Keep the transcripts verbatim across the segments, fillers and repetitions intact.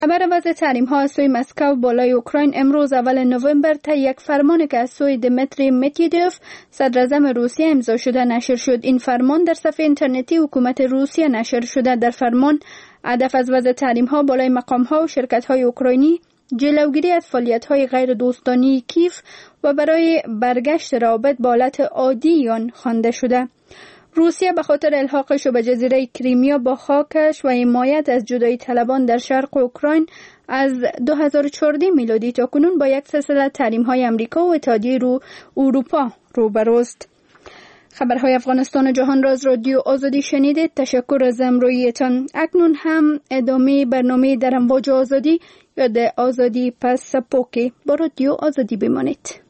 خبر وضع تحریم ها از سوی مسکو بالای اوکراین امروز اول نوامبر تا یک فرمان که از سوی دمیتری مدودوف صدر اعظم روسیه امضا شده نشر شد. این فرمان در صفحه اینترنتی حکومت روسیه نشر شده. در فرمان هدف از وضع تحریم ها بالای مقام ها و شرکت های اوکراینی جلوگیری از فعالیت های غیر دوستانه کیف و برای برگشت روابط با حالت عادی آن خوانده شده. روسیه به خاطر الحاقش به جزیره کریمیا با خاکش و حمایت از جدایی طلبان در شرق اوکراین از دو هزار و چهارده میلادی تا کنون با یک سلسله تحریم های امریکا و اتحادیه رو اروپا روبروست. خبرهای افغانستان و جهان را از رادیو آزادی شنیدید. تشکر از همراهیتان. اکنون هم ادامه برنامه در امواج آزادی یا در آزادی پس سپوکی با رادیو آزادی بمانید.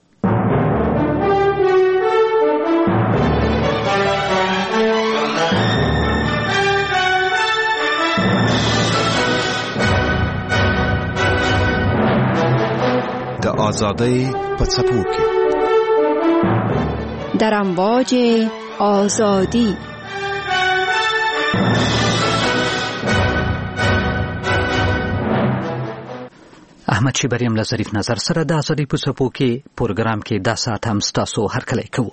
د آزادۍ په څپو کې در امواج آزادی. احمد شیبریم له ظریف نظر سره د آزادۍ په څپو کې پروګرام کې دا ساعت هم ستاسو هرکلی کوو.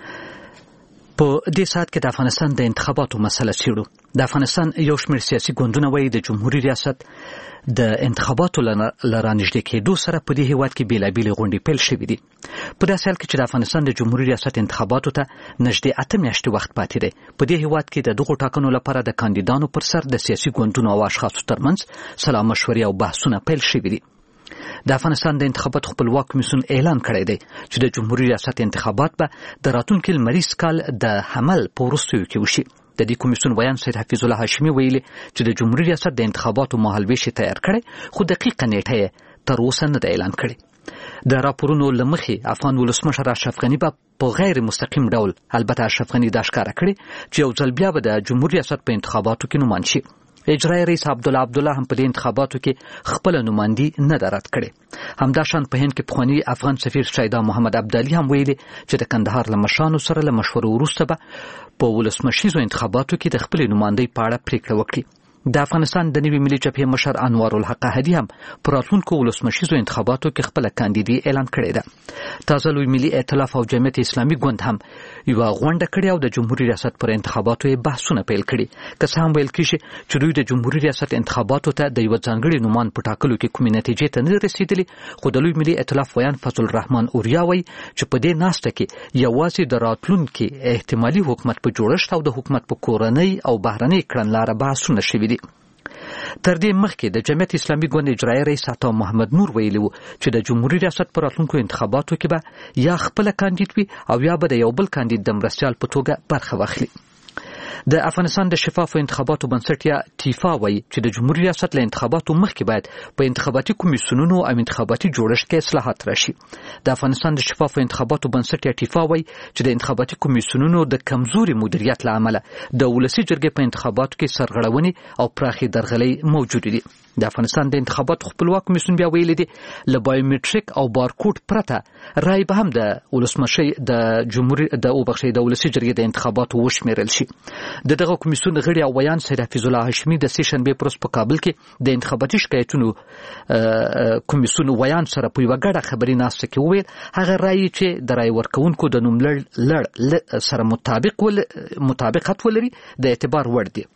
په دې ساعت کې د افغانستان د انتخاباتو مسله څیړو. د افغانستان یو شمېر سیاسي ګوندونه وایي د جمهوریت ریاست د انتخاباتو لرانږدې کېدو سره په دې هیواد کې بیلابیلې غونډې پیل شوې دي. په داسې حال کې چې د افغانستان د جمهوریت ریاست انتخاباتو ته نږدې اته میاشتې وخت پاتې دی، په دې هیواد کې د دغو ټاکنو لپاره د کاندیدانو پر سر د سیاسي ګوندونو او اشخاصو ترمنځ سلا مشورې او بحثونه پیل شوي دي. د افغانستان د انتخاباتو خپلواک کمیسیون اعلان کړی دی چې د جمهوریت ریاست انتخابات به د راتلونکي لمریز کال د حمل په وروستیو کې وشي. د دې کمیسیون ویان سید حفیظ الله هاشمي ویلي چې د جمهوریت ریاست د انتخاباتو مهالویش تیار کړی، خو دقیقه نیټه یې تر اوسه نه ده اعلان کړې. د راپورونو له مخې افغان ولسمشر اشرف غني به په غیر مستقیم ډول، البته اشرف غني دا ښکاره کړې چې یو ځل بیا به د جمهوریت ریاست په انتخاباتو کې نومان شي. اجرایي رئیس عبدالله عبدالله هم په دې انتخاباتو کې خپله نمایندګي نه ده رد کړې. همداشان په هند کې پخواني افغان سفیر شیدا محمد عبدالي هم ویلي چې د کندهار له مشرانو سره له مشورو وروسته به په ولسمشریزو انتخاباتو کې د خپلې نمایندګۍ په اړه پریکړه وکړي. د افغانستان د نوي ملي جبهې مشر انوار الحق احدي هم په راتلونکو ولسمشریزو انتخاباتو کې خپله کاندیدي اعلان کړې ده. تازه لوی ملي ائتلاف او جمعیت اسلامي ګوند هم یوه غونډه کړې او د جمهوریت ریاست پر انتخاباتو یې بحثونه پیل کړي. که څه هم ویل کېږي چې دوی د جمهوریت ریاست انتخاباتو ته د یوه ځانګړي نومان په ټاکلو کې کومې نتیجې ته نه رسېدلي، خو د لوی ملي ائتلاف ویان فضل الرحمن اوریا وایي چې په دې ناسته کې یوازې د راتلونکي احتمالي حکومت په جوړښت او د حکومت په کورنۍ او بهرنۍ کړنلاره بحثونه شوي دي. تر دې مخکې د جمعیت اسلامي ګوند اجرایي رئیس عطا محمد نور ویلي و چې د جمهوریت ریاست په راتلونکو انتخاباتو کې به یا خپله کاندید وي او یا به د یو بل کاندید د مرستیال په توګه برخه واخلي. د افغانستان د شفافو انتخاباتو بنسټ یا ټیفا وایي چې د جمهوریت ریاست له انتخاباتو مخکې باید په انتخاباتي کمیسیونونو او انتخاباتي جوړښت کې اصلاحات راشي. د افغانستان د شفافو انتخاباتو بنسټ یا ټیفا وایي چې د انتخاباتي کمیسیونونو د کمزوري مدیریت له امله د ولسي جرګې په انتخاباتو کې سرغړونې او پراخې درغلۍ موجودې دي. د افغانستان د انتخاباتو خپلواک کمیسیون بیا ویلي دي له بایومټریک او بارکوډ پرته رای به هم د ولسمشي د جمهوریت د وبخښي د ولسي جرګې د انتخاباتو وشمیرل شي. د دغه کمیسیون غړي او ویان سید حفیظ الله هاشمي د سې شنبې پر ورځ په کابل کې د انتخاباتي شکایتونو کمیسیون ویان سره په یوه ګډه خبري ناسته کې وویل هغه رایې چې د رای ورکوونکو د نوم لړ سره مطابق ول مطابقت ولري د اعتبار وړ دي.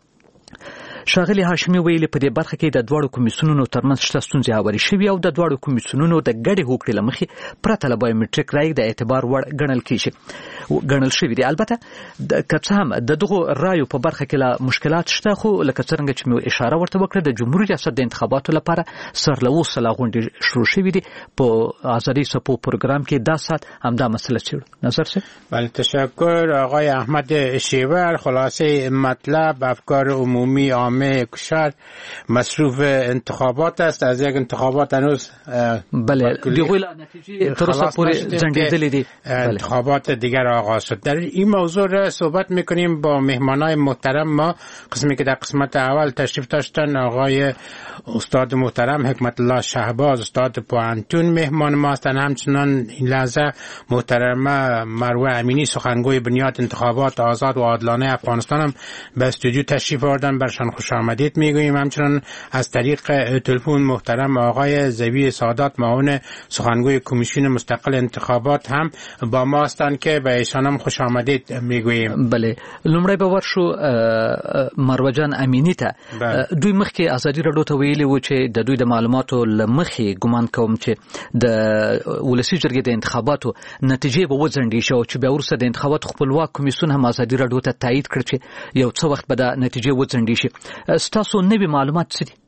ښاغلي هاشمي ویلي په دې برخه کې د دواړو کمیسیونونو ترمنځ شته ستونزې هوارې شوي او د دواړو کمیسیونونو د ګډې هوکړې له مخې پرته له بایومټریک رایې د اعتبار وړ ګڼل کېږي ګڼل شوي دي. البته که څه هم د دغو رایو په برخه کې لا مشکلات شته، خو لکه څرنګه چې مې اشاره ورته وکړه د جمهوریت ریاست د انتخاباتو لپاره سر له اوسه لا غونډې شروع شوي دي. په آزادۍ څپو پروګرام کې دا ساعت همدا مسله څیړو. نظر صاحب. بله، تشکر آقای احمد شیور. خلاصه مطلب افکار عمومی عامه کشور مصروف انتخابات است. از یک انتخابات هنوز بله دیگه نتیجه تروسا پوری زنجیره‌ای دی انتخابات دیگر آغاز شد. در این موضوع را صحبت میکنیم با مهمانای محترم ما. قسمی که در قسمت اول تشریف داشتن آقای استاد محترم حکمت الله شهباز استاد پوهنتون مهمان ما هستند. همچنان این لحظه محترمه مروه امینی سخنگوی بنیاد انتخابات آزاد و عادلانه افغانستان هم به استودیو تشریف آوردن. برشان خوش آمدید میگوییم. همچنان از طریق تلفن محترم آقای زوی سادات معاون سخنگوی کمیسیون مستقل انتخابات هم با ما هستند که به ایشان هم خوش آمدید میگوییم. بله، لومړی به ورشو مروه جان امینی ته. دوی مخکې ازادي راډیو ته ویلي و چې د دوی د معلوماتو له مخې ګمان کوم چې د ولسي جرګې د انتخاباتو نتیجې به وځنډي شي چې بیا وروسته د انتخاباتو خپلواک کمیسیون هم ازادي راډیو ته تایید کړ چې یو څه وخت به د نتیجې وځنډي شي. ستاسو نوي معلومات څه دي؟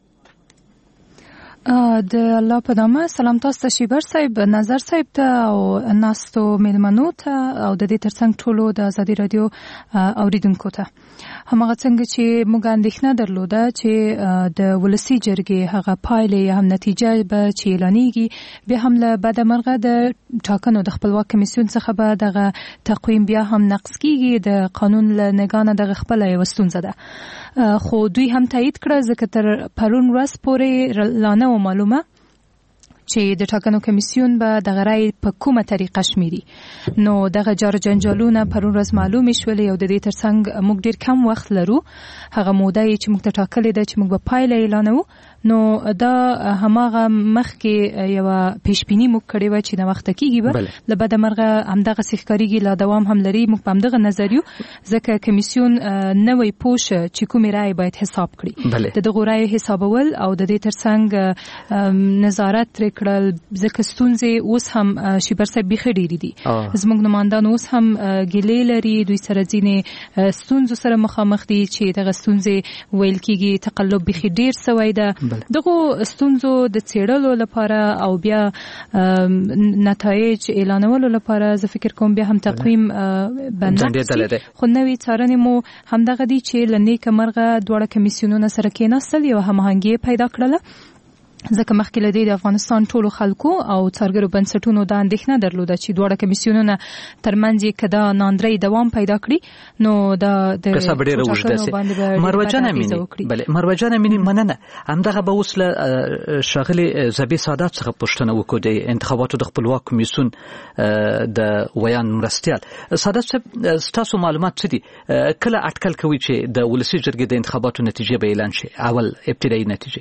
د الله په نامه سلام تاسو ته شیبر صاحب، نظر صاحب ته او ناستو میلمنو ته او د دې ترڅنګ ټولو د ازادي رادیو اوریدونکو ته. همغه څنګه چې موږ اندېښنه درلوده چې د ولسي جرګې هغه پایلې هم نتیجه به چې اعلانېږي، بیا هم له بده مرغه د ټاکنو د خپلواک کمیسیون څخه به دغه تقویم بیا هم نقض کیږي. د قانون له نگاه دغه خپله یوه ستونزه ده، خو دوی هم تایید کړه ځکه تر پرون ورځ پورې لا نه و معلومه چې د ټاکنو کمیسیون به دغه رای په کومه طریقه شمیري. نو دغه جار جنجالونه پرون ورځ معلومې شولې او د دې ترڅنګ موږ ډیر کم وخت لرو، هغه موده چې موږ ته ټاکلې ده چې موږ به پایله اعلانوو. نو دا هماغه مخکې یوه پیشبیني موږ کړې وه چې ناوخته کېږي به، له بده مرغه همدغسې ښکارېږي، لا دوام هم لري. موږ په همدغه نظر یو ځکه کمیسیون نوی پوش چې کومې رایې باید حساب کړي، د دغو رایو حسابول او د دې ترڅنګ نظارت ترې کړل، ځکه ستونزې اوس هم شیبر صاحب بیخي ډېرې دي. زموږ نمایندان اوس هم ګیلې لري، دوی سره ځینې ستونزو سره مخامخ دي چې دغه ستونزې ویل کېږي تقلب بیخي ډېر سوی ده. دغه ستونزو د څېړلو لپاره او بیا نتایج اعلانولو لپاره زه فکر کوم بیا هم تقویم بندي، خو نوې څارنې مو همدغه دي چې له نیکه مرغه دواړه کمیسیونونه سره کېناستل، یوه هماهنګي پیدا کړله. ځکه مخکې له دې د افغانستان ټولو خلکو او څارګرو بنسټونو دا اندېښنه درلوده چې دواړه کمیسیونونه ترمنځ یې که دا ناندرۍ دوام پیدا کړي نو دا د قصه به ډېره اوږده سي. مروه جان امیني، بله مروه جان امیني مننه. همدغه به اوس له ښاغلي زبي سادات څخه پوښتنه وکړو د انتخاباتو د خپلواک کمیسیون د ویان مرستیال. سادات صاحب، ستاسو معلومات څه دي؟ کله اټکل کوي چې د ولسي جرګې د انتخاباتو نتیجې به اعلان شي، اول ابتدایي نتیجې؟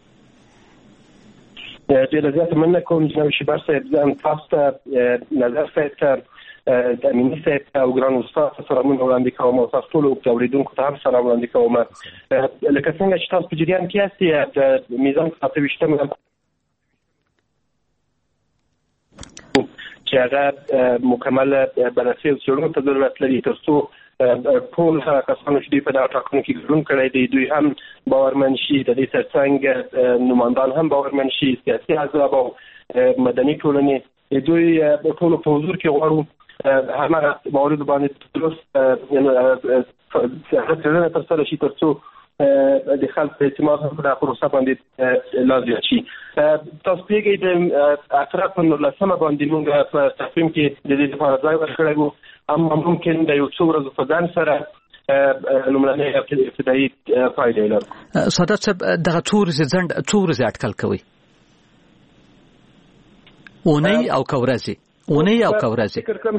ډېره زیاته مننه کوم جناب شیبر صاحب. زه هم تاسو ته نظر صاحب ته د امیني صاحب ته او ګران استاد ته سلامونه وړاندې کوم او تاسو ټولو اورېدونکو ته هم سلام وړاندې کوم. لکه څنګه چې تاسو په جریان کې یاستئ، د میزان اته ویشتم چې هغه مکمل بررسي او څېړنو ته ضرورت لري تر څو ټول هغه کسانو چې دوی په دغه ټاکنو کې ګډون کړی دی دوی هم باورمن شي، د دې ترڅنګ نمایندان هم باورمن شي، سیاسي احزاب او مدني ټولنې دوی ټولو په حضور کې غواړو هماغه موارد باندې درست څېړنه ترسره شي تر څو د خلکو اعتماد هم په دغه پروسه باندې لا زیات شي. تاسو پوهېږئ د اعتراف په نولسمه باندې موږ په تقویم کې د دې لپاره ځای ورکړی و، اما ممکن د یو څو ورځو په ځان سره لومړنۍ ابتدایي پایلې لرو. سادات صاحب، دغه څو ورځې ځنډ څو ورځې اټکل کوي؟ اونۍ او که ورځې؟ اونۍ او که ورځې؟ فکر کوم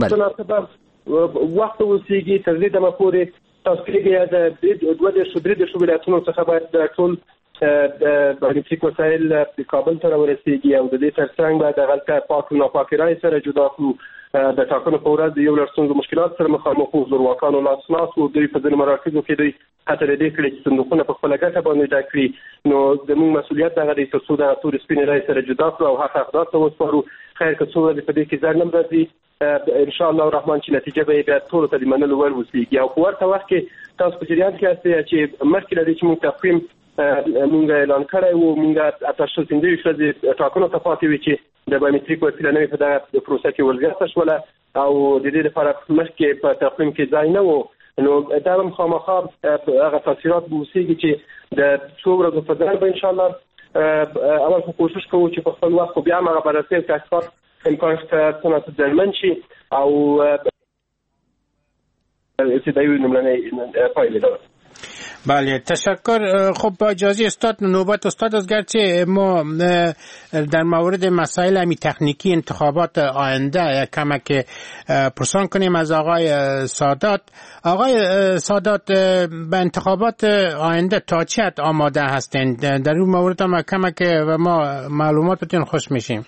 وخت اوسېږي تر دې دمه پورې. تاسو پوهېږئ د دوه دېرشو درې دېرشو ولایتونو څخه باید ټول بایومتریک وسایل کابل ته راورسېږي او د دې ترڅنګ باید هغلته پاک او ناپاکې رایې سره جدا کړو. د ټاکنو په ورځ د یو لړ ستونزو مشکلات سره مخامخ وو، زورواکانو لاس ناست وو، دوی په ځینو مراکزو کې دوی هڅه لري کړې چې صندوقونه په خپله ګټه باندې ډک کړي. نو زموږ مسؤلیت دغه دی تر څو دغه تورې سپینې رایې سره جدا کړو او حق اقدار ته وسپارو. خیر که څو ورځې په دې کې ځنډ هم راځي، انشاءالله الرحمن چې نتیجه به یې بیا ټولو ته د منلو وړ وسیږي. او په ورته وخت کې تاسو په جریان کې یاستئ چې مخکې له دې چې موږ تقویم موږ اعلان کړی وو، موږ اته شل پنځه ویشت ورځې ټاکنو ته پاتې وې چې د بایومتریک وسیله نوې په دغه پروسه کې ورزیاته شوله او د دې لپاره مخکې په تقویم کې ځای نه و. نو دا هم خامخا هغه تاثیرات به وسیږي چې د څو ورځو په ځای به انشاءالله اول خو کوشش کوو چې په خپل وخت خو بیا هم هغه بررسي او تحقیقات امکان شته څومره ځنډمن شي او ابتدایي لومړنۍ پایلې لرو. بله تشکر. خب با اجازه استاد نوبت استاد از گرچه ما در مورد مسائل امی تکنیکی انتخابات آینده کمک پرسان کنیم از آقای سادات. آقای سادات به انتخابات آینده تا چه حد آماده هستند؟ در اون مورد ما کمک و ما معلومات بتون خوش میشیم.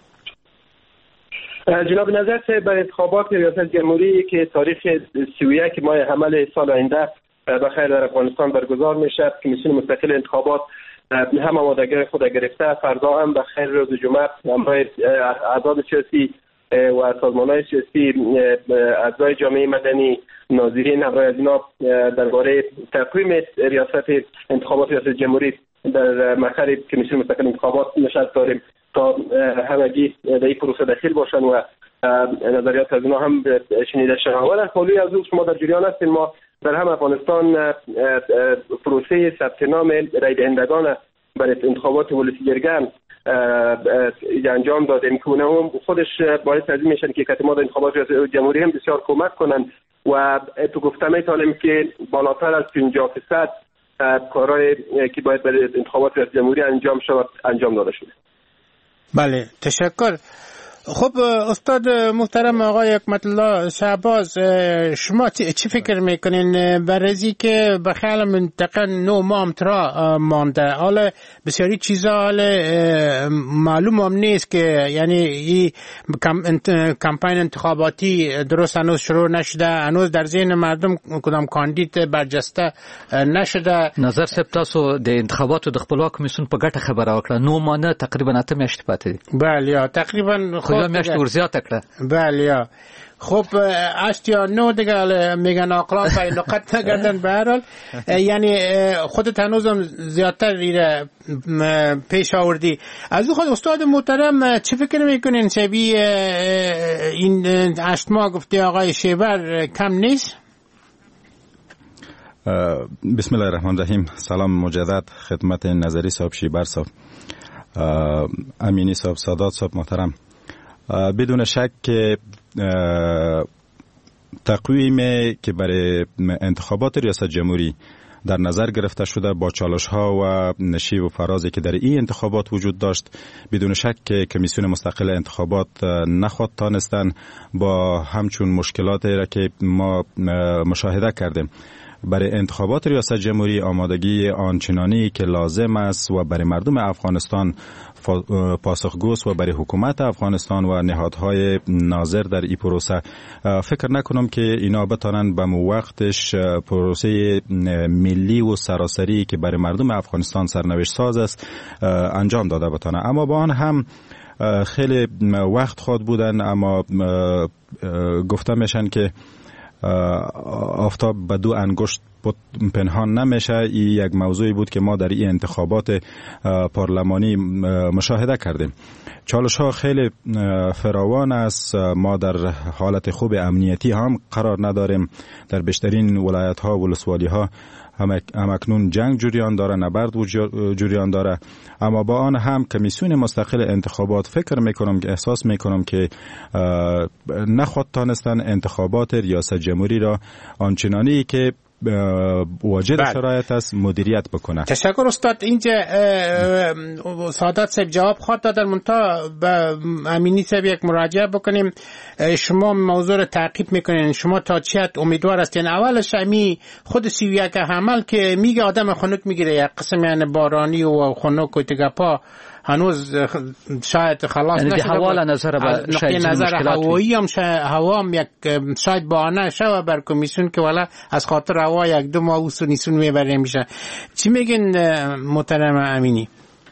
جناب نظر به انتخابات ریاست جمهوری که تاریخ سی و یک ماه حمل سال آینده بخیر در افغانستان برگزار میشه، کمیسیون مستقل انتخابات هم آمادگی خود گرفته. فردا هم بخیر روز جمعه همراه اعضای سیاسی و سازمان‌های سیاسی، اعضای جامعه مدنی، ناظرین همراه از اینا درباره تقویم ریاست انتخابات ریاست جمهوری در مقر کمیسیون مستقل انتخابات نشست داریم تا همگی در این پروسه داخل باشن و نظریات از اینا هم شنیده شود. و خالی از اون شما در جریان هستین، ما در هم افغانستان پروسه ثبت نام رای دهندگان برای انتخابات ولسی جرگان انجام دادیم که اونم خودش باعث از این میشن که کتماد انتخابات ریاست جمهوری هم بسیار کمک کنن و تو گفتم میتونم که بالاتر از پنجاه درصد کارهای که باید برای انتخابات ریاست جمهوری انجام شود انجام داده شده. بله تشکر. خب استاد محترم آقای حکمت الله شهباز، شما چی فکر میکنین برای که به خیال منطقه نو ماه ترا مانده؟ حالا بسیاری چیزا حالا معلوم هم نیست که یعنی این کمپین انتخاباتی درست هنوز شروع نشده، هنوز در ذهن مردم کدام کاندید برجسته نشده. نظر سپتاسو د انتخاباتو د خپلواک کمیسیون په ګټه خبره وکړه. نو مانه تقریبا اته میاشتې پاتې دي. بله تقریبا خب میاشت ورزیات اکړه. بله خب اشت یا نو دیگه میگن اقلام برای نقط نگردن. به هر حال یعنی خودت هنوزم زیادتر ریره پیش آوردی. از خود استاد محترم چه فکر میکنین شبیه این اشت ماه گفته آقای شیبر کم نیست؟ بسم الله الرحمن الرحیم. سلام مجدد خدمت نظری صاحب، شیبر صاحب، امینی صاحب، سادات صاحب محترم. بدون شک که تقویمی که برای انتخابات ریاست جمهوری در نظر گرفته شده با چالش ها و نشیب و فرازی که در این انتخابات وجود داشت، بدون شک که کمیسیون مستقل انتخابات نخواد تانستن با همچون مشکلاتی را که ما مشاهده کردیم برای انتخابات ریاست جمهوری آمادگی آنچنانی که لازم است و برای مردم افغانستان پاسخگوست و برای حکومت افغانستان و نهادهای ناظر در این پروسه. فکر نکنم که اینا بتانن به وقتش پروسه ملی و سراسری که برای مردم افغانستان سرنوشت ساز است انجام داده بتانه. اما با آن هم خیلی وقت خواهد بودن، اما گفته میشن که آفتاب به دو انگشت پنهان نمیشه. این یک موضوعی بود که ما در این انتخابات پارلمانی مشاهده کردیم. چالش ها خیلی فراوان است. ما در حالت خوب امنیتی هم قرار نداریم. در بیشترین ولایت ها و ولسوالی ها هم اکنون جنگ جریان داره، نبرد جریان داره. اما با آن هم کمیسیون مستقل انتخابات فکر میکنم که احساس میکنم که نخواد تانستن انتخابات ریاست جمهوری را آنچنانی که واجد شرایط است مدیریت بکنه. تشکر استاد. اینجا سادات صاحب جواب خواهد دادن، منتها به امینی صاحب یک مراجعه بکنیم. شما موضوع را تعقیب میکنین، شما تا چه حد امیدوار هستین؟ اولش امی خود سی و یک حمل که میگه آدم خنک میگیره، یک قسم یعنی بارانی و خنک و تگپا هنوز شاید خلاص یعنی نشده. حوالا نظر به شاید نظر هوایی هم هوا هم یک شاید بهانه شوه بر کمیسیون که والا از خاطر هوا یک دو ماه اوسو نیسون میبره میشه. چی میگین محترم امینی؟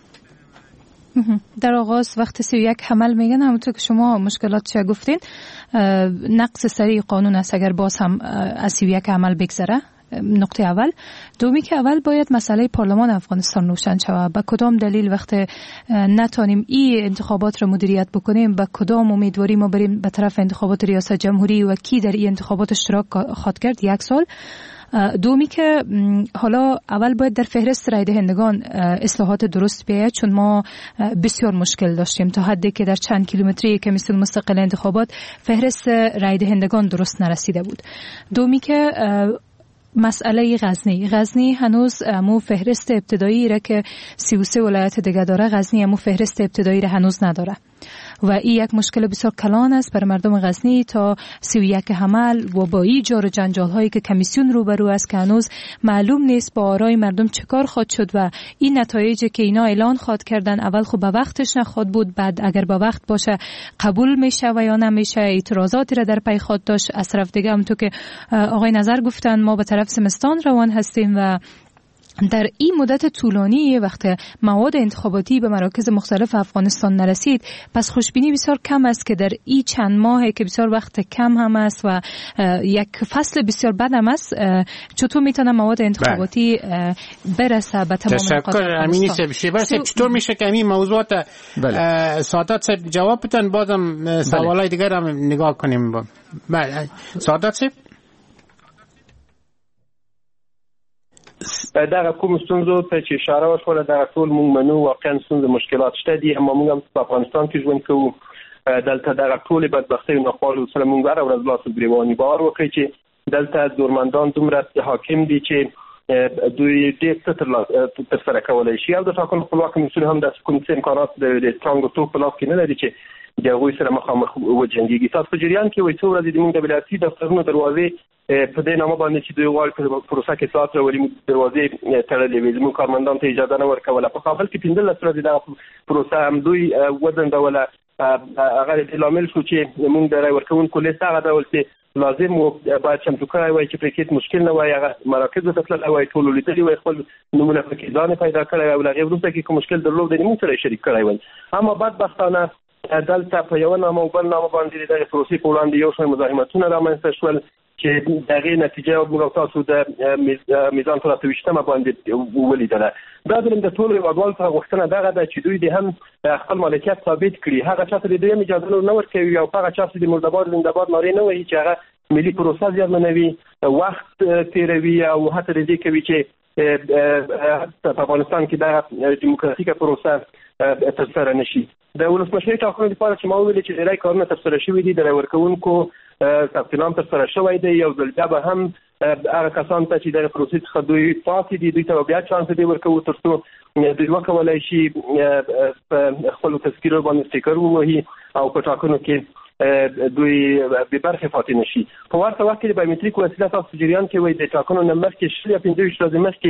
در آغاز وقت سی و یک حمل میگن همونطور که شما مشکلات چه گفتین، نقص سریع قانون است اگر باز هم از سی و یک حمل بگذره. نقطه اول. دومی که اول باید مسئله پارلمان افغانستان روشن شود. به کدام دلیل وقت نتانیم این انتخابات را مدیریت بکنیم، به کدام امیدواری ما بریم به طرف انتخابات ریاست جمهوری و کی در این انتخابات اشتراک خواهد کرد؟ یک سال. دومی که حالا اول باید در فهرست رای دهندگان اصلاحات درست بیاید، چون ما بسیار مشکل داشتیم تا حدی که در چند کیلومتری کمیسیون مستقل انتخابات فهرست رای دهندگان درست نرسیده بود. دومی که مسئله غزنی غزنی هنوز مو فهرست ابتدایی را که سی و سه ولایت دیگه داره، غزنی مو فهرست ابتدایی را هنوز نداره و این یک مشکل بسیار کلان است بر مردم غزنی تا سی و یک حمل و با این جار و جنجال هایی که کمیسیون روبرو است که هنوز معلوم نیست با آرای مردم چه کار خواهد شد و این نتایجی که اینا اعلان خواد کردن اول خب به وقتش نخواد بود، بعد اگر به وقت باشه قبول میشه و یا نمیشه، اعتراضاتی را در پی خود داشت. از طرف دیگه همونطور که آقای نظر گفتن ما به طرف زمستان روان هستیم و در این مدت طولانی وقت مواد انتخاباتی به مراکز مختلف افغانستان نرسید، پس خوشبینی بسیار کم است که در این چند ماه که بسیار وقت کم هم است و یک فصل بسیار بد هم است چطور میتونه مواد انتخاباتی برسه به تمام نقاط امینی صاحب. چطور میشه که این موضوعات سعادت صاحب جواب بدن، بازم سوالای دیگر هم نگاه کنیم. بله سعادت صاحب دغه کوم ستونزو ته چې اشاره وشوله دغه ټول مونږ منو، واقعا ستونزې مشکلات شته دي، اما مونږ هم په افغانستان کې ژوند کوو. دلته دغه ټولې بدبختۍ او ناخوالو سره مونږ هره ورځ لاس ګریواني باور وکړئ چې دلته دورمندان دومره حاکم دي چې دوی ډېر څه ترسره کولی شي او د ټاکنو خپلواک کمیسیون هم داسې کوم څه امکانات د ټانګ او توپ په لاس کې نه لري چې د هغوی سره مخامخ وجنګېږي. تاسو په جریان کې وایي څو ورځې زموږ د ولایتي دفترونو دروازې په دې نامه باندې چې دوی غواړي په پروسه کې اصلاحات راولي دروازې تړلې وې، زموږ کارمندانو ته اجازه نه ورکوله. په کابل کې پنځلس ورځې دغه پروسه هم دوی وځنډوله. هغه د لامل شو چې موږ د رای ورکوونکو لیست هغه ډول چې لازم و باید چمتو کړی وای چې پرې مشکل نه وای، هغه مراکزو ته تللی وای، ټولو لیدلي وای، خپل نومونه پکې ځان پیدا کړی وای او له هغې وروسته کې کوم مشکل درلود دی موږ سره یې شریک کړی وای. اما بدبختانه دلته په یوه نامه او بل نامه باندې د دغې پروسې په وړاندې یو شمېر مزاحمتونه رامنځته شول چې د هغې نتیجه موږ او تاسو د میزان پر اته ویشتمه باندې ولیدله. دا ځل د ټولو هېوادوالو څخه غوښتنه دغه ده چې دوی د هم خپل مالکیت ثابت کړي، هغه چا ته د دویم اجازه نه ورکوي او هغه چا چې د مردباد زنده‌باد نارې نه وهي چې هغه ملي پروسه زیانمنوي، وخت تېروي او هڅه د دې کوي چې په افغانستان کې دغه دیموکراتیکه پروسه ترسره نشي. د ولسمشرۍ ټاکنو لپاره چې ما وویل چې ډېری کارونه ترسره شوي دي، د رای ورکوونکو ثبت نام ترسره شوی دی، یو ځل بیا به هم هغه کسان ته چې دغه پروسې څخه دوی پاتې دي دوی ته بیا چانس دی ورکوو تر څو دوی وکولی شي په خپلو تذکیرو باندې سټیکر ووهي او په ټاکنو کې دوی بې برخې پاتې نه شي. په ورته وخت کې د بایومتریک وسیله تاسو په جریان کې وایي د ټاکنو نه مخکې شل یا پنځه ویشت ورځې مخکې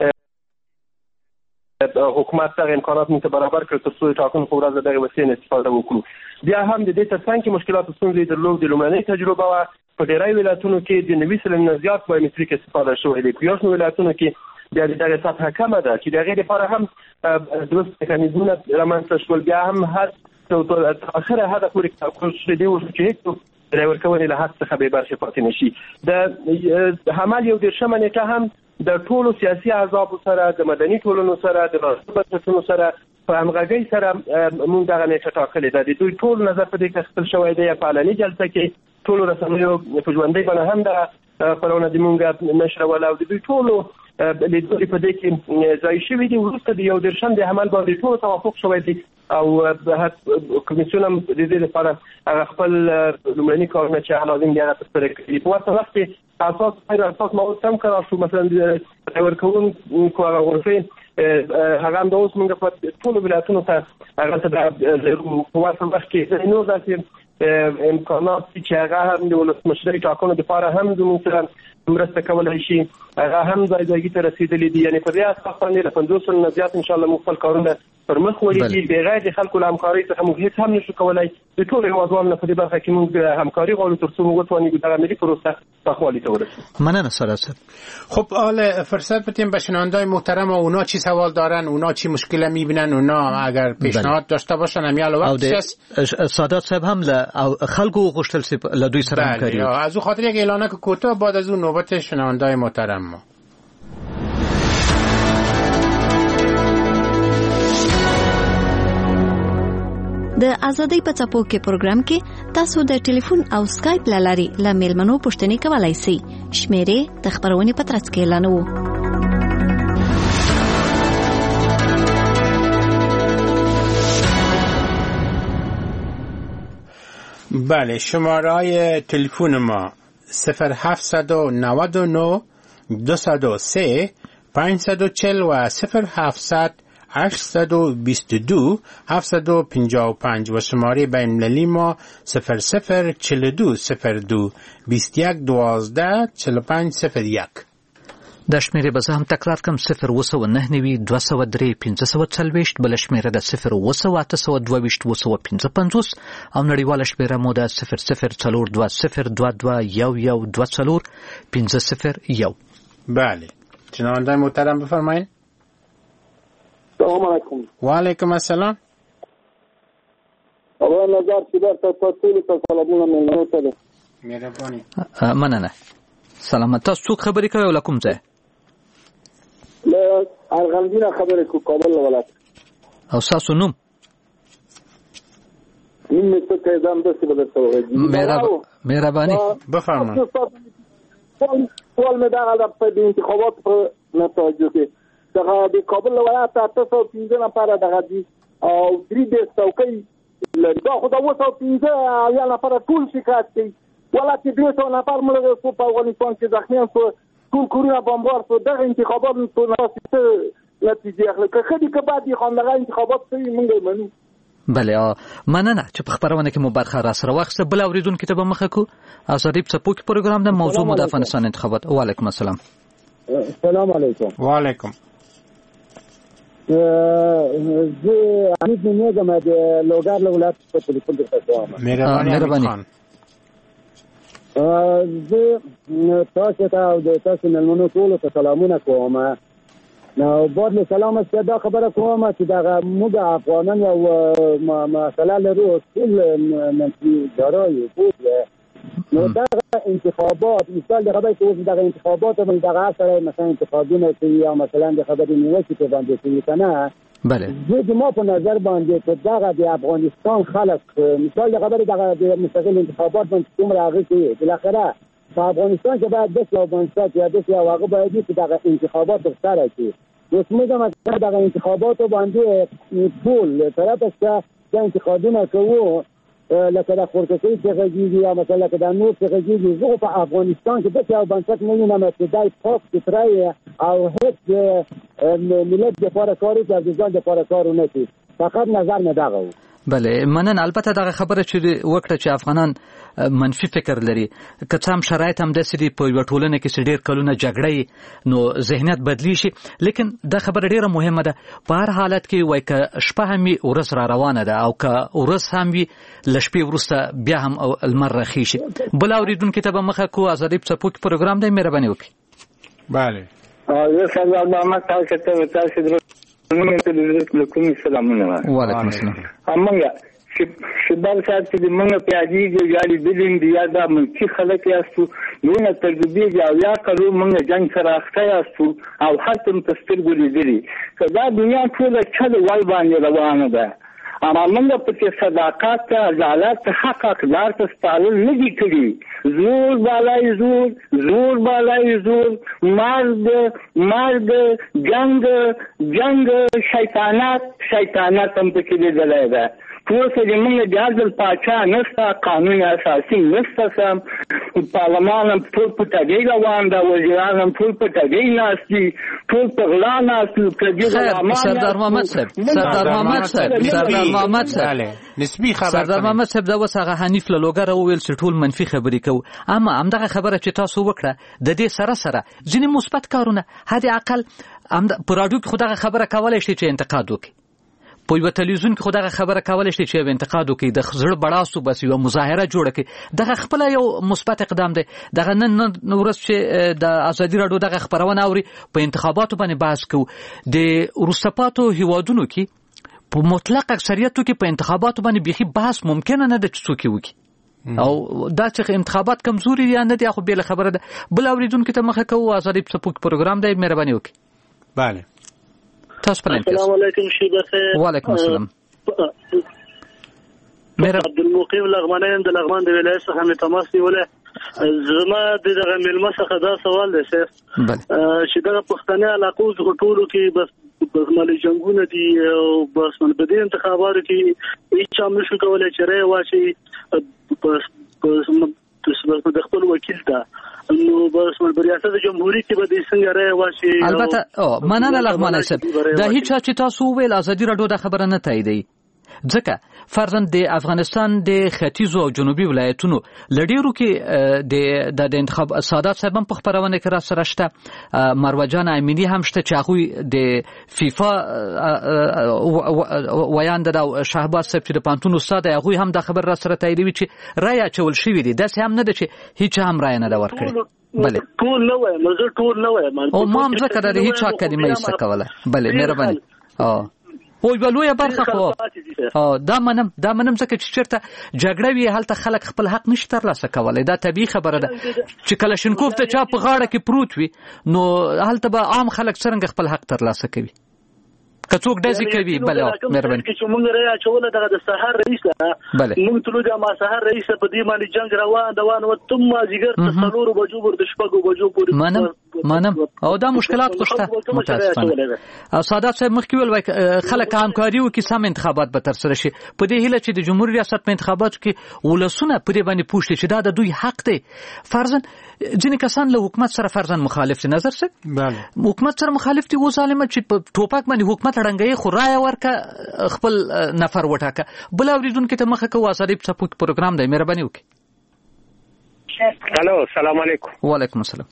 حکومت دغه امکانات موږ ته برابر کړ تر څو د ټاکنو په ورځ دغه وسیلې نه استفاده وکړو. بیا هم د دې تر څنګ کې مشکلات او ستونزې درلودې. لومړنۍ تجربه وه په ډېری ولایتونو کې د نوي سلنه زیات بایومتریک استفاده شوی دی، په یو شمېر ولایتونو کې بیا د دغې سطحه کمه ده چې د هغې لپاره هم درست میکانیزمونه رامنځته شول. بیا هم هر تر اخره حده پورې ټاکل شوی دی چې هېڅوک د رای ورکونې له حق څخه بې برخې پاتې نه شي. د حمل یو دېرشمه نېټه هم د ټولو سیاسي احزابو سره، د مدني ټولنو سره، د ناظر بنسټونو سره په همغږۍ سره موږ دغه نېټه ټاکلې ده. د دوی ټول نظر په دې کې اخیستل شوی دی. په علني جلسه کې ټولو رسنیو په ژوندۍ بڼه هم دغه خپرونه د موږ نشروله او د دوی ټولو لیدلوري په دې کې ځای شوي دي. وروسته د یو دېرشم د حمل باندې ټولو توافق شوی دی او کمیسیون هم د دې لپاره هغه خپل لومړني کارونه چې لازم دي هغه ترسره کړي. په ورته وخت کې اساس غیر اساس مواد کم قرار شو، مثلا د ورکوونکو هغه غرفې هغه هم د اوس موږ په ټولو ولایتونو ته هغه ته په ورته وخت کې نور داسې امکانات چې هغه هم د ولسمشرۍ ټاکنو دپاره هم زموږ سره مرسته کولی شي هغه هم ځای ځایګي ته رسېدلي دي. یعنې په دې اساس باندې له پنځوس سلنه زیات انشاءالله موږ خپل کارونه پر مخ وړي دي. بغیر د خلکو له همکارۍ څخه موږ هېڅ هم نشو کولی. د ټولو هېوادوالو نه په دې برخه کې موږ همکاري غواړو تر څو موږ وتوانیم دغه ملي پروسه پخوالي ته ورسیم. مننه سعادت صاحب. خب حالا فرصت بدیم به شنونده‌های محترم و اونا چی سوال دارن، اونا چی مشکل میبینن، اونا اگر پیشنهاد داشته باشن همین وقت است. سعادت صاحب هم له خلکو غوښتل سي له دوی سره همکاري. از او خاطر یک اعلانه که کوتاه بعد از اون نوبت شنونده‌های محترم ما. د ازادۍ په څپو کې پروګرام کې تاسو د ټلیفون او سکایپ لاري له میلمنو پوښتنې کولای شئ. شمیرې د خبرونې په ترڅ کې اعلانوو. بله، شماره های تلفن ما صفر هفت نه نه دو صد و سه پانصد و چهل و صفر هفتصد هشتصد و بیست و دو هفتصد و پنجاه و پنج و شماره بین المللی ما صفر صفر چهل و دو صفر دو بیست و یک دوازده چهل و پنج صفر یک. د شمیرې به زه هم تکرار کړم صفر اوه سوه نهه نوي دوه سوه درې پنځه سوه څلوېښت، بله شمیره د صفر اوه سوه اته سوه دوه ویشت اوه سوه پنځه پنځوس او نړیواله شمیره مو د صفر صفر څلور دوه صفر دوه دوه یو یو دوه څلور پنځه صفر یو. بله شنونده محترم بفرمایید. سلام علیکم. و علیکم السلام. آقای نظر شیبر تا ټول ته سلامونه مېلمنو ته ده. مهرباني. مننه. سلامت. تاسو څوک خبرې کوئ او له کوم ځای؟ له ارغندین خبرې کوم، کابل ولایت. او ستاسو نوم؟ نوم مې څه کېدام داسې به درته ووایم. مهرباني. بفرمایئ. سوال مې دغه ده په د انتخاباتو په نتایجو کې دغه د کابل ولایت اته سوه پنځه نفره دغه دي او درې دېرش څوکۍ لري. دا خو د اوه سوه پنځه اویا نفره ټول شکایت کوي، ولا چې درې سوه نفر مړه شو په افغانستان کې زخمیان شو، ټول کورونه بمبار شو. دغه انتخابات په څه نتیجې اخلي؟ که ښه دي که بد دي، خو همدغه انتخابات شوي موږ یې منو. بله مننه چې په خپرونه کې مو برخه راسره واخیسته. بل اورېدونکي ته به مخه کړو. ازادي په څپو کې پروګرام ده، موضوع مو د افغانستان انتخابات. وعلیکم السلام. سلام علیکم. وعلیکم. زه حمید نومیږم د لوګر له ولایت په تلیفون درته کوم. مهرباني خان. زه تاسو ته او د تاسو مېلمنو ټولو ته سلامونه کوم. نو بعد له سلام است دا خبره کوم چې دا موږ افغانان یو مسله لرو ټول منفي دارای بود. نو دا انتخابات مثال د خبرې کوم دا انتخابات باندې دا سره مثلا انتخابونه کوي یا مثلا د خبرې نیوکې په باندې کوي کنه. بله زه د ما په نظر باندې چې دا د افغانستان خلک مثال د خبرې دا د مستقل انتخابات باندې کوم راغی کوي بالاخره په افغانستان کې باید د یو بنسټ یا د یو هغه باید چې دا انتخابات سره کوي. نو موږ مثلا دا انتخابات باندې ټول طرف څخه د انتخابونه کوو لکه د خورکسي څخه کېږي یا مثلا لکه د نور څخه کېږي. زه په افغانستان کې د یو بنسټ نه وینم چې دای پاک سترای او هیڅ ملت لپاره کار کوي او د ځان لپاره کار نه کوي. فقط نظر نه دغه و. بله مننه. البته دغه خبره چې وکړه چې افغانان منفي فکر لري، که څه هم شرایط هم داسې دي په یوه ټولنه کې چې ډېر کلونه جګړه نو ذهنیت بدلی شي، لیکن دا خبره ډېره مهمه ده. په هر حالت کې وایي که شپه هم وي ورځ را روانه ده او که ورځ هم وي له شپې وروسته بیا هم لمر راخي شي. بل اورېدونکي ته به مخه کړو. ازادي په څپو کې پروګرام دی، مهرباني وکړئ. بله زه سردار محمد تاسو ته تاسو درو کوم سلامونه. وعلیکم السلام. امنګه شباب صاحب چې موږ په اجازه یالي دلین دی یا دا منځي خلک یاستو موږ ترګبي یا یا کړو موږ جنگ سره اخته یاستو او حتم تستر ګولې دي کدا دنیا ټول چل وای باندې روانه ده. اما موږ په کې صداقت عدالت حق اقدار ته ستالل نه دي کړی. زور بالای زور زور بالای زور مرد مرد جنگ جنگ شیطانت شیطانت هم په کې دلای ده. ټول څه موږ د عدل پاچا نشته، قانون اساسي نشته، سم پارلمان هم ټول په تګي روان ده، وزیران هم ټول په تګي ناستي، ټول په غلا ناستي. سردار محمد صاحب سردار محمد صاحب سردار محمد صاحب نسبی خبر سردار محمد صاحب دا وس هغه حنیف له لوګر وویل چې ټول منفي خبرې کوي، اما همدغه خبره چې تاسو وکړه د دې سره سره ځینې مثبت کارونه حد اقل هم په راډیو کې خو دغه خبره کولای شي چې انتقاد وکړي، په یو تلویزیون کې خو دغه خبره کولای شي چې انتقاد وکړي، د زړه بړاسو بس یو مظاهره جوړه کړي. دغه خپل یو مثبت اقدام دی. دغه نن ورځ چې د ازادي راډیو دغه خبرونه اوري په انتخاباتو باندې بحث کوو. د وروسته پاتو هیوادونو کې په مطلق اکثریتو کې په انتخاباتو باندې بيخي بحث ممکن نه ده چې څوک وکړي او دا چې انتخابات کمزوري دي نه دي خو به خبره ده. بل اوریدونکو ته مخه کوو. ازادي په پروګرام دی، مهرباني وکړئ. بله تاسو په السلام علیکم شیبه خیر. وعلیکم السلام. مهرباني عبدالمقیم لغمانین د لغمان د ولایت څخه مې تماس نیولې. زما د دغه ملمه څخه دا سوال دی شیخ چې دغه پښتني علاقو ټولو کې بس بس مالي جنگونه دي او بس من په دې انتخاباتو کې هیڅ هم نشو کولای چې رای واچي بس بس د خپل وکیل ته نو بس په ریاست جمهوریت کې به د څنګه رای واشي. البته او مننه لغمانه صاحب د هیڅ چې تاسو ویل ازادي راډیو د خبره نه تاییدي ځکه فرضاً د افغانستان د ختیځو او جنوبي ولایتونو لډیرو کې د د انتخاب سادات صاحب په خبرونه کې را سره شته، مروه جان امینی هم شته چې هغه د فیفا ویان د شهباز صاحب چې د پانتون استاد هغه هم د خبر را سره تاییدوي چې رای اچول شوی دی، داسې هم نه ده چې هیڅ هم رای نه دا ورکړي. بله ټول نه وای مزه ټول نه وای او ما هم ځکه د هیڅ کلمه یې سکوله. بله مهرباني. او او بلویا برخه خو دا منم دا منم ځکه چې چیرته جګړه وي هلته خلک خپل حق نشي ترلاسه کولای، دا طبیعي خبره ده چې کلاشینکوف ته چا په غاړه کې پروت وي نو هلته به عام خلک څنګه خپل حق ترلاسه کوي که څوک داسې کوي. بله مهرباني. چې موږ رای اچوله دغه د سحر رئیس موږ تلو د ما سحر رئیس په دې باندې جنگ روان دوان و تم مازیګر ته څلورو بجو ور د شپږو بجو پورې منم منم او دا مشکلات خوشته متاسفانه. او سادات صاحب مخکې ویل خلک همکاري وکړي سم انتخابات به تر سره شي په دې هیله چې د جمهوریت ریاست په انتخاباتو کې ولسونه په دې باندې پوښتنه چې دا د دوی حق دی. فرضاً ځینې کسان له حکومت سره فرضاً مخالف دي، نظر څه؟ بله حکومت سره مخالف دي و ظالم چې په ټوپک باندې حکومت ړنګي خو رای ورکه خپل نفر وټاکه. بل اوریدونکو ته مخه کوو ازادي په سپوک پروګرام دی، مهرباني وکړئ. الو السلام علیکم. وعلیکم السلام.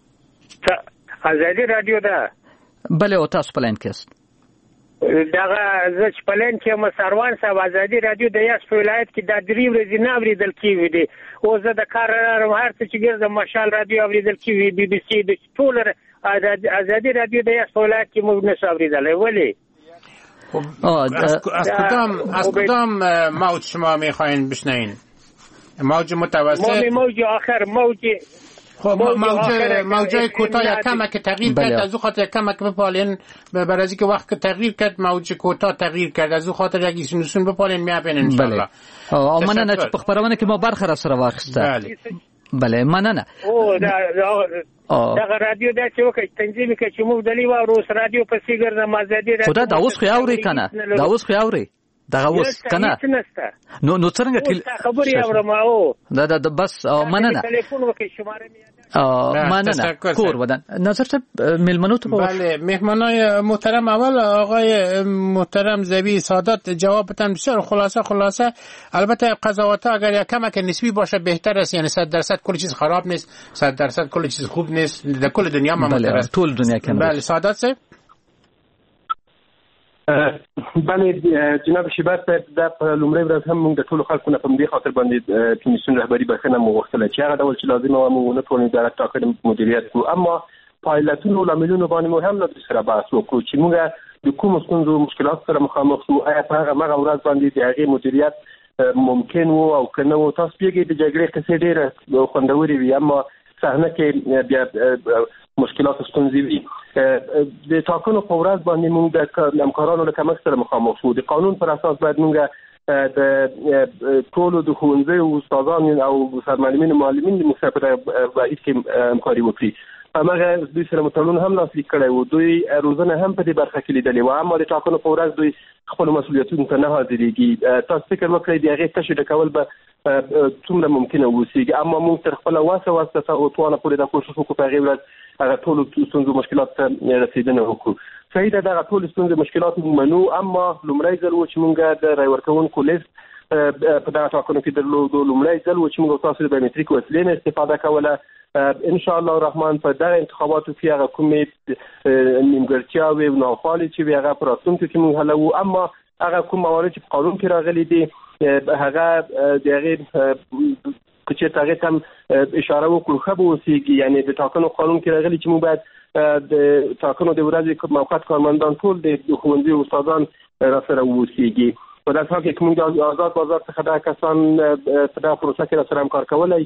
ازادي رادیو ده. بله او تاسو پلان کېست دغه زه چې پلان کې مسروان صاحب ازادي رادیو د یاس په ولایت کې د درې ورځې نه اوریدل کیږي دي او زه د کار هر څه چې ګرځم مشال رادیو اوریدل کیږي بي بي سي د ټول ازادي رادیو د یاس په ولایت کې موږ نشو اوریدلای. ولی از کدام از کدام موج شما میخواین بشنوین؟ موج متوسط؟ موج آخر موج خب موجه موجه کوتاه یک کمک تغییر کرد از او خاطر یک کمک بپالین برای از اینکه وقت تغییر کرد موجه کوتاه تغییر کرد از او خاطر یک ایسونسون بپالین میابین انشاءالله. او مننه چې په خبرونه کې ما برخه را سره واخیسته. بله بله مننه. او دا دغه رادیو دا چې وکړي تنظیم کې چې موږ دلی و روس رادیو په سیګر د مازادي رادیو خدا دا اوس خو اوري کنه دا اوس خو اوري دغه اوس کنه نو نو څنګه ټل خبري اورم او دا دا بس مننه ټلیفون وکړي شماره مننه کور ودان نظر ته ملمنو ته بله مهمانای محترم اول آقای محترم زبی سادات جوابتان بسیار خلاصه خلاصه البته قضاوت اگر یک کمک نسبی باشه بهتر است، یعنی صد درصد کل چیز خراب نیست، صد درصد کل چیز خوب نیست، در کل دنیا ما بله طول دنیا کنه. بله سادات صاحب. بله جناب شیبر صاحب د لومړی ورځ هم موږ د ټولو خلکو نه په دې خاطر باندې کمیسیون رهبری بخښنه مو غوښتله چې هغه ډول چې لازم و موږ نه ټول اداره ټاکلي مدیریت کوو، اما پایلټونو لاملونو باندې مو هم له سره بحث وکړو چې موږ د کوم ستونزو مشکلات سره مخامخ شو، آیا په هغه مغه ورځ باندې د هغې مدیریت ممکن وو او که نه وو. تاسو پیږئ د جګړې قصې ډېرې خوندورې وي اما صحنه کې بیا مشکلات ستونزې وي. د ټاکنو په ورځ باندې موږ د همکارانو له کمښت سره مخامخ شو. د قانون پر اساس باید موږ د ټولو د ښوونځیو استادان او سرمعلمین او معلمین د مسافر باید کې همکاري وکړي. هماغه دوی سره متړون هم لاسلیک کړی و، دوی روزنه هم په دې برخه کې لیدلې و، اما د ټاکنو په ورځ دوی خپل مسؤلیتونو ته نه حاضرېږي. تاسو فکر وکړئ د هغې تشې ډکول به څومره ممکنه وسیږي، اما موږ تر خپله وسه وسه توانه پورې دا کوشش وکړو په هغې ورځ هغه ټولو ستونزو مشکلات ته رسېدنه وکړو. صحیح ده دغه ټول ستونزې مشکلات موږ منو، اما لومړی ځل و چې موږ د رای ورکوونکو لیست په دغه ټاکنو کې درلودو، لومړی ځل و چې موږ تاسو د بایومتریک وسیلې نه استفاده کوله. ان شاء الله الرحمن په دغه انتخاباتو کې هغه کومې نیمګړتیاوې او ناخوالې چې وي هغه په راتلونکي کې موږ حلوو، اما هغه کوم موارد چې په قانون کې راغلي دي هغه د هغې که چېرته هغې ته هم اشاره وکړو ښه به اوسېږي. یعنې د ټاکنو قانون کې راغلي چې موږ باید د ټاکنو د ورځې موقت کارمندان ټول د ښوونځي استادان راسره واوسېږي. په داسې حال کې که موږ د آزاد بازار څخه دغه کسان په دغه پروسه کې راسره همکار کولی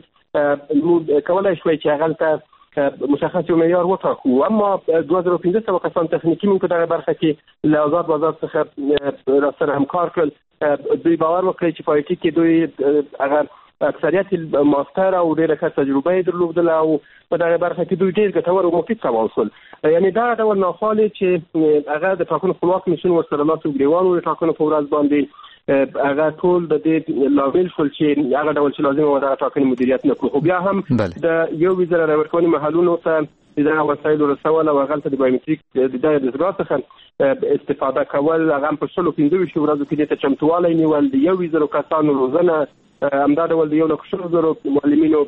کولی شوی چې هغلته مشخص یو معیار وټاکو، اما دوه زره پنځه سوه کسان تخنیکي موږ په دغه برخه کې له آزاد بازار څخه راسره همکار کړل. دوی باور وکړئ چې په آی ټي کې دوی هغه اکثریت ماستر او ډېره ښه تجربه یې درلودله او په دغه برخه کې دوی ډېر ګټور او مفید ثابت شول. یعنې دغه ډول ناخوالې چې هغه د ټاکنو خپلواک کمیسیون ورسره لاس وګرېوان و د ټاکنو په ورځ باندې هغه ټول د دې لامل شول چې هغه ډول چې لازم و د ټاکنې مدیریت نه کړو. خو بیا هم د یو وزیر راورکونې محلونو ته د وسایل رسول او غلطه د بایومټریک د دستګاه څخه استفاده کول هغه په شلو پنځه ویشت ورځو کې د چمتووالی نیول د یو وزیر کسانو روزنه همدا ډول د یو لک شلو زرو معلمینو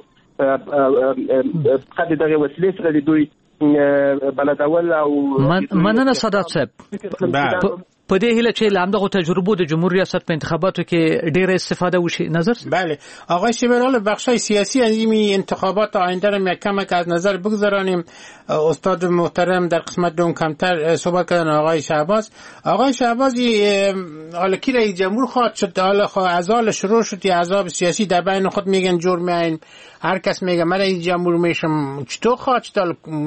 قد دغه وسیلې سره د دوی بلدول او مننه سادات صاحب. په دې هیله چې لامدغه تجربو د جمهوریت ریاست په انتخاباتو کې ډېر استفاده وشي. نظر؟ بله آقای شیبرال، بخشای سیاسی از این انتخابات آینده رو کمک از نظر بگذارانیم. استاد محترم در قسمت دوم کمتر صحبت کردن آقای شهباز. آقای شهبازی حالا کی رئیس جمهور خواهد شد؟ حالا از حال شروع شد یا احزاب سیاسی در بین خود میگن جور میاین، هر کس میگه من رئیس جمهور میشم. چطور خواهد شد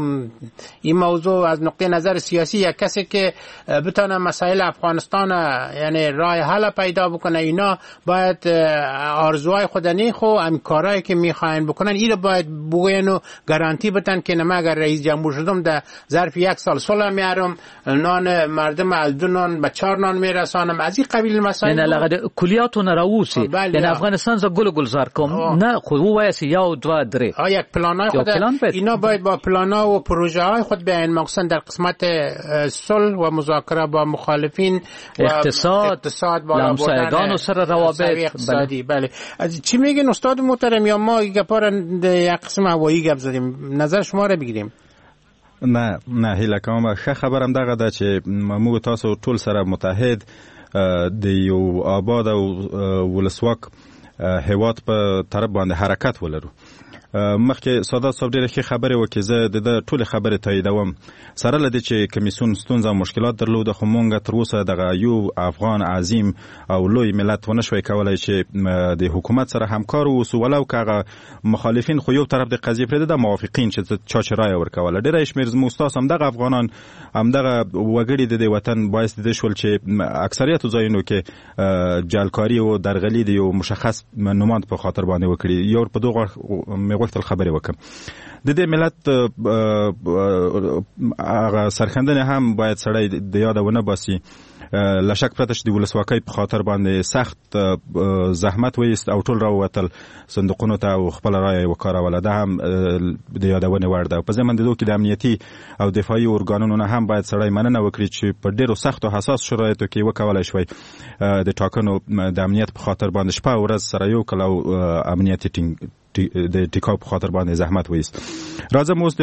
این موضوع از نقطه نظر سیاسی؟ یک کسی که بتونه مسائل افغانستان یعنی راه حل پیدا بکنه، اینا باید آرزوهای خودنی خو ام کارهایی که میخواین بکنن این رو باید بگوین و گارانتی بدن که نه اگر رئیس جمهور شدم در ظرف یک سال صلح میارم، نان مردم از دو نان به چهار نان میرسانم، از این قبیل مسائل. نه لغد کلیاتون راوسی یعنی افغانستان ز گل گلزار کوم نه خود وایس یا دو درې ها یک پلانای خود اینا باید با پلانا و پروژه های خود بیان، مخصوصا در قسمت صلح و مذاکره با مخالفین، اقتصاد اقتصاد بالا بردن و سر روابط اقتصادی. بله از چی میگین استاد محترم؟ یا ما یک پار یک قسم هوایی گپ زدیم، نظر شما رو بگیریم. نه نه هیله کوم ښه خبرم دغه ده چې موږ تاسو ټول سره متحد د یو آباد او ولسواک هیواد په طرف باندې حرکت ولرو. مخکې ساده صاحب ډېرې ښې خبرې وکړې، زه د ده ټولې خبرې تاییدوم. سره له دې چې کمیسیون ستونزه او مشکلات درلوده، خو موږ تر اوسه دغه یو افغان عظیم او لوی ملت ونه شوی کولی چې د حکومت سره همکار واوسو، ولو که هغه مخالفین خو یو طرف د قضیې پرېږده د موافقین چې چا چې رایه ورکوله. ډېری شمېر زموږ ستاسو همدغه افغانان همدغه وګړي د دې وطن باعث د دې شول چې اکثریتو ځایونو کې جعلکاري او درغلي د یو مشخص نوماند په خاطر باندې وکړي. یو په دغه غوښتل خبرې وکم. د دې ملت هغه سرښندنې هم باید سړی د یاده ونه باسي. لشک پرته چې د ولسواکۍ په خاطر باندې سخت زحمت وایست او ټول راووتل صندوقونو ته او خپل رایه وکاروله، ده هم د یادونې وړ ده. په ضمن د دې کې د امنیتي او دفاعي ارګانونو نه هم باید سړی مننه وکړي چې په ډېرو سخت او حساس شرایطو کې وکولای شوی د ټاکنو د امنیت په خاطر باندې شپه او ورځ سره یو کله او امنیتي ټینګ د ټیکاو په خاطر باندې زحمت وایست. راځم اوس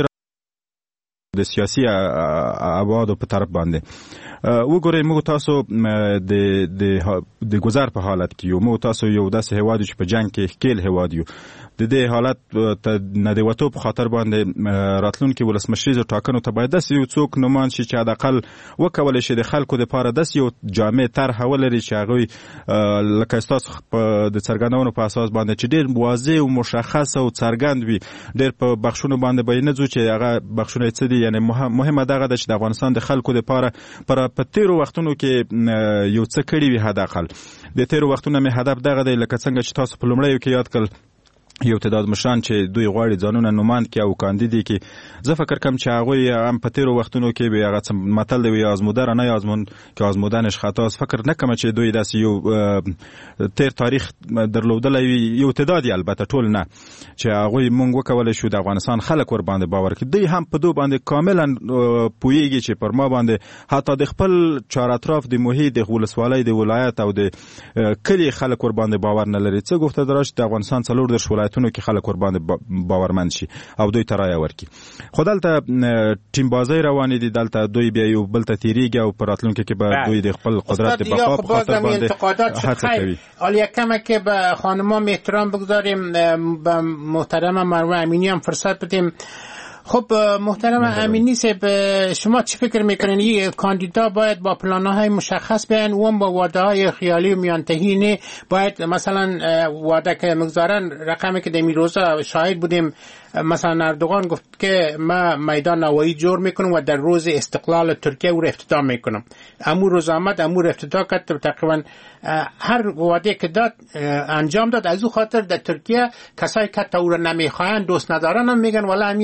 د سیاسي ابعادو په طرف باندې وګورئ. موږ تاسو د د د گذر په حالت کې یو، موږ تاسو یو داسې هیواد چې په جنگ کې ښکیل هیواد یو. د دې حالت ته نه د وتو په خاطر باندې راتلونکي ولسمشریزو ټاکنو ته باید داسې یو څوک نومان شي چې حداقل وکولی شي د خلکو دپاره داسې یو جامع طرحه ولري چې هغوی لکه ستاسو د څرګندونو په اساس باندې چې ډېر واضح او مشخص او څرګند وي. ډېر په بخښونو باندې به نه ځو چې هغه بخښونه څه دي. یعنې مهمه دغه ده چې د افغانستان د خلکو دپاره پر په تیرو وختونو کې یو څه کړي وي. حداقل د تیرو وختونو مې هدف دغه دی، لکه څنګه چې تاسو په لومړیو کې یاد کړل یو تعداد مشران چې دوی غواړي ځانونه نوماند کړي او کاندید کړي. زه فکر کوم چې هغوی هم په تیرو وختونو کې به هغه متل دی وایي آزموده نه آزمون که آزمودنش خطاست. فکر نه کوم چې دوی داسې یو تیر تاریخ درلودلی وي، یو تعداد البته ټول نه، چې هغوی مونږ وکولی شو د افغانستان خلک ور باندې باور کړي. دوی هم په دو باندې کاملا پوهېږي چې پر ما باندې حتی د خپل چار اطراف د محیط د ولسوالۍ د ولایت او د کلي خلک ور باندې باور نه لري. څه گفته دراش د افغانستان څلور دېرش ولایتونو کې خلک ور باندې باورمند شي او دوی ته رایه ورکړي. خو دلته ټیم بازۍ روانې دي، دلته دوی بیا یو بل ته تېرېږي او په راتلونکي کې به دوی د خپل قدرت د بقا په خاطر باندې هڅه کوي. حالا یک کمه که به خانمان احترام بگذاریم، به محترم مروه امینی هم فرصت بدیم. خب محترم امینی صاحب، شما چی فکر میکنین؟ این کاندیدا باید با پلان‌های مشخص بیان و هم با وعده‌های خیالی و میانتهی نه؟ باید مثلا وعده که مگذارن، رقمی که دمی روزا شاهد بودیم، مثلا اردوغان گفت که ما میدان نوایی جور میکنم و در روز استقلال ترکیه او رو افتتاح میکنم. امور روز آمد، امور افتتاح کرد. تقریبا هر وعده که داد انجام داد. از او خاطر در ترکیه کسایی که تا او رو نمیخواین، دوست ندارن هم میگن والا امی آدم خوب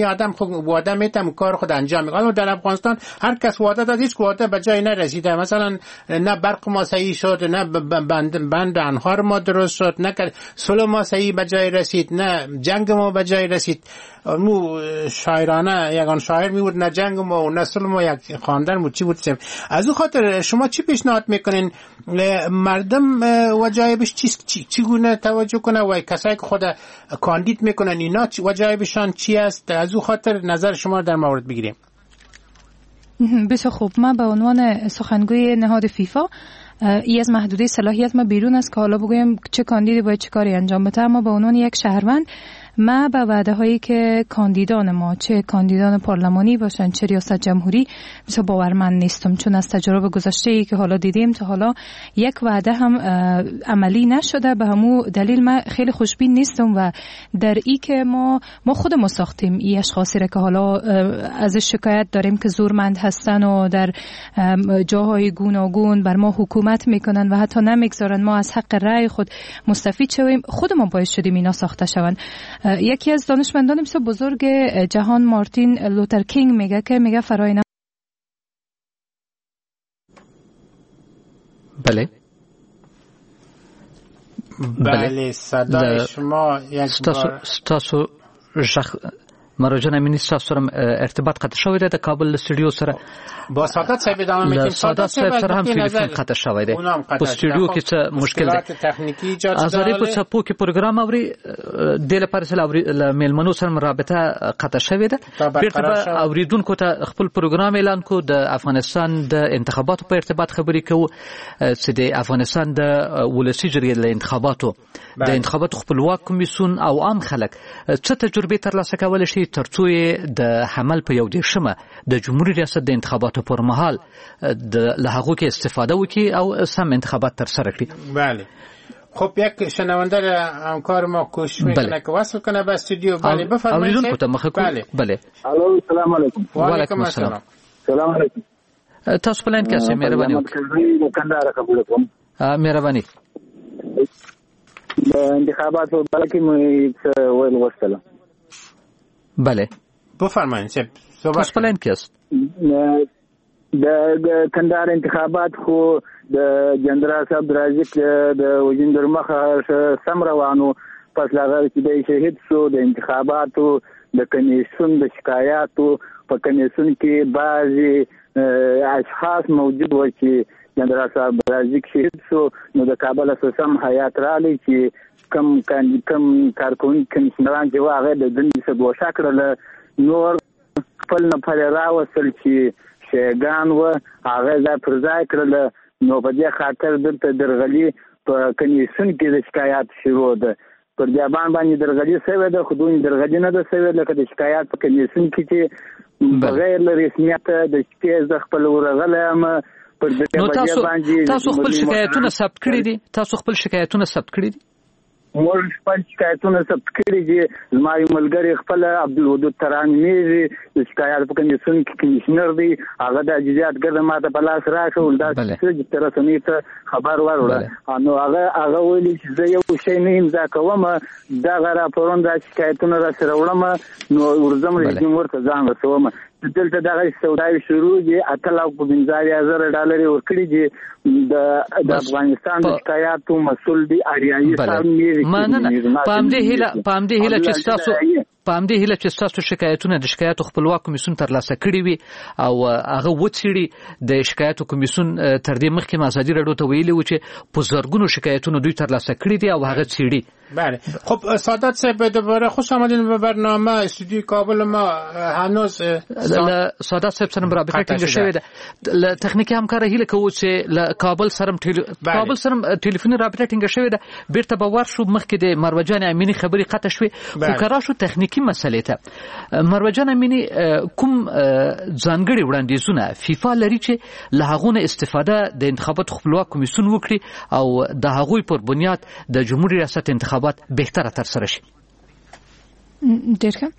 وعده میتم کار خود انجام میکنم. اما در افغانستان هر کس وعده داد، هیچ وعده به جای نرسیده. مثلا نه برق ما صحیح شد، نه بند بند انهار ما درست شد، نه صلح ما صحیح به جای رسید، نه جنگ ما به جای رسید. مو شاعرانه یگان شاعر میود نه جنگ ما و نه صلح ما یک خواندن مو چی بود. از اون خاطر شما چی پیشنهاد میکنین مردم وجایبش چی چگونه توجه کنه و کسایی که خود کاندید میکنن اینا وجایبشان چی است؟ از اون خاطر نظر شما در مورد بگیریم. بسیار خوب. من به عنوان سخنگوی نهاد فیفا ای از محدوده صلاحیت ما بیرون است که حالا بگویم چه کاندیدی باید چه کاری انجام بده، اما به عنوان یک شهروند ما به وعده هایی که کاندیدان ما چه کاندیدان پارلمانی باشن چه ریاست جمهوری بسیار باورمند نیستم، چون از تجربه گذشته ای که حالا دیدیم تا حالا یک وعده هم عملی نشده. به همون دلیل من خیلی خوشبین نیستم و در ای که ما ما خودمون ساختیم این اشخاصی را که حالا ازش شکایت داریم که زورمند هستن و در جاهای گوناگون بر ما حکومت میکنن و حتی نمیگذارن ما از حق رأی خود مستفید شویم، خودمون باعث شدیم اینا ساخته شوند. یکی از دانشمندان بسیار بزرگ جهان مارتین لوتر کینگ میگه که میگه فرای بله بله صدای شما یک بار ستاسو شخ مراجعه امینی سره ارتباط قطع شوی ده د کابل استودیو سره با سادات صاحب ادامه میدیم. سادات صاحب سره هم تلیفون قطع شوی ده په استودیو کې څه مشکل ده تخنیکی ایجاد شده. ازاري په څپو کې پروګرام اوري د لپاره سره اوري میلمنو سره رابطه قطع شوی ده. بیرته به اوریدونکو ته خپل پروګرام اعلان کو د افغانستان د انتخاباتو په ارتباط خبرې کوو چې د افغانستان د ولسی جرګې د انتخاباتو د انتخاباتو خپلواک کمیسیون او عام خلک څه تجربه ترلاسه کول شي ترڅو د حمل په یو دیشمه د جمهوریت ریاست د انتخاباتو پر مهال د لهغو کې استفاده وکړي او سم انتخابات تر سره کړي. بله خب یک شنونده همکار ما کوشش میکنه که وصل کنه به استودیو. بله بفرمایید. بله بله الو سلام علیکم. و علیکم السلام. سلام علیکم. تاسو په لاین کې اسئ مهرباني وکړئ. کندهار قبول کوم. مهرباني. انتخاباتو بلکې مې ویل وسله. بله بفرمایید. تاسو په لاین کې است. د کندهار انتخابات خو د جنرال صاحب راځي د وجندر مخه سم روانو پس لاغه چې د شهید شو د انتخاباتو د کمیسیون د شکایاتو په کمیسیون کې بعضي اشخاص موجود و چې جنرال صاحب راځي شهید شو نو د کابل سم حیات رالی چې کم کم کارکونکي کمیشنران چې واغې د دندې څخه ګوښه کړل نور خپل نه پر راوصل چې شیګان و هغه ځای پر ځای کړل نو په دې خاطر دلته درغلي په کمیسیون کې د شکایت شروع ده. پر ځبان باندې درغلي شوی ده خو دوی درغلي نه ده شوی لکه د شکایت په کمیسیون کې چې بغیر له رسمیت د شکایت د خپل ورغلم پر دې باندې تاسو خپل شکایتونه ثبت کړی دي. تاسو خپل شکایتونه ثبت کړی دي. مور خپل شکایتونه ثبت کړی دي. زما یو ملګری خپل عبدالودود ترانمیږي د شکایت په کمیسیون کې کمیشنر دی هغه د اجازهات ګرځه ماته په لاس راکول دا چې تر رسنۍ ته خبر وروړه نو هغه هغه ویلي چې زه یو شی نه امضا کوم دا راپورونه د شکایتونو را سره وړم نو ورزم رژیم ورته ځان رسوم. دلته دغه سوداوي شروع دي اتل او پنځه هزار ډالر ورکړي دي د د افغانستان د شکایاتو مسول دي اریایي صاحب میری پام دې هله پام دې هله چې تاسو پام دې هله چې تاسو شکایتونه د شکایتو خپلواک کمیسیون تر لاسه کړی وي او هغه وڅېړي د شکایتو کمیسیون تر دې مخکې ازادي راډیو ته ویلي و چې په زرګونو شکایتونه دوی تر لاسه کړی دي او هغه څېړي. بله خب سعادت صاحب دوباره خوش آمدین به برنامه استودیوی کابل. ما هنوز سعادت صاحب سره رابطه ټینګه شوې ده. ل تخنیکی همکاري هله کوو چې ل کابل سره کابل سره ټلیفوني رابطه ټینګه شوې ده. بیرته به ورشو مخکې د مروجان امینی خبري قطع شوې خو کرا شو تخنیکی مسلې ته. مروجان امینی کوم ځانګړي وړاندیزونه فیفا لري چې له هغه استفاده د انتخاباتو خپلواک کمیسیون وکړي او د هغوی پر بنیاد د جمهوریت ریاست انتخابات بهتره تر سره شي. ډېر ښه.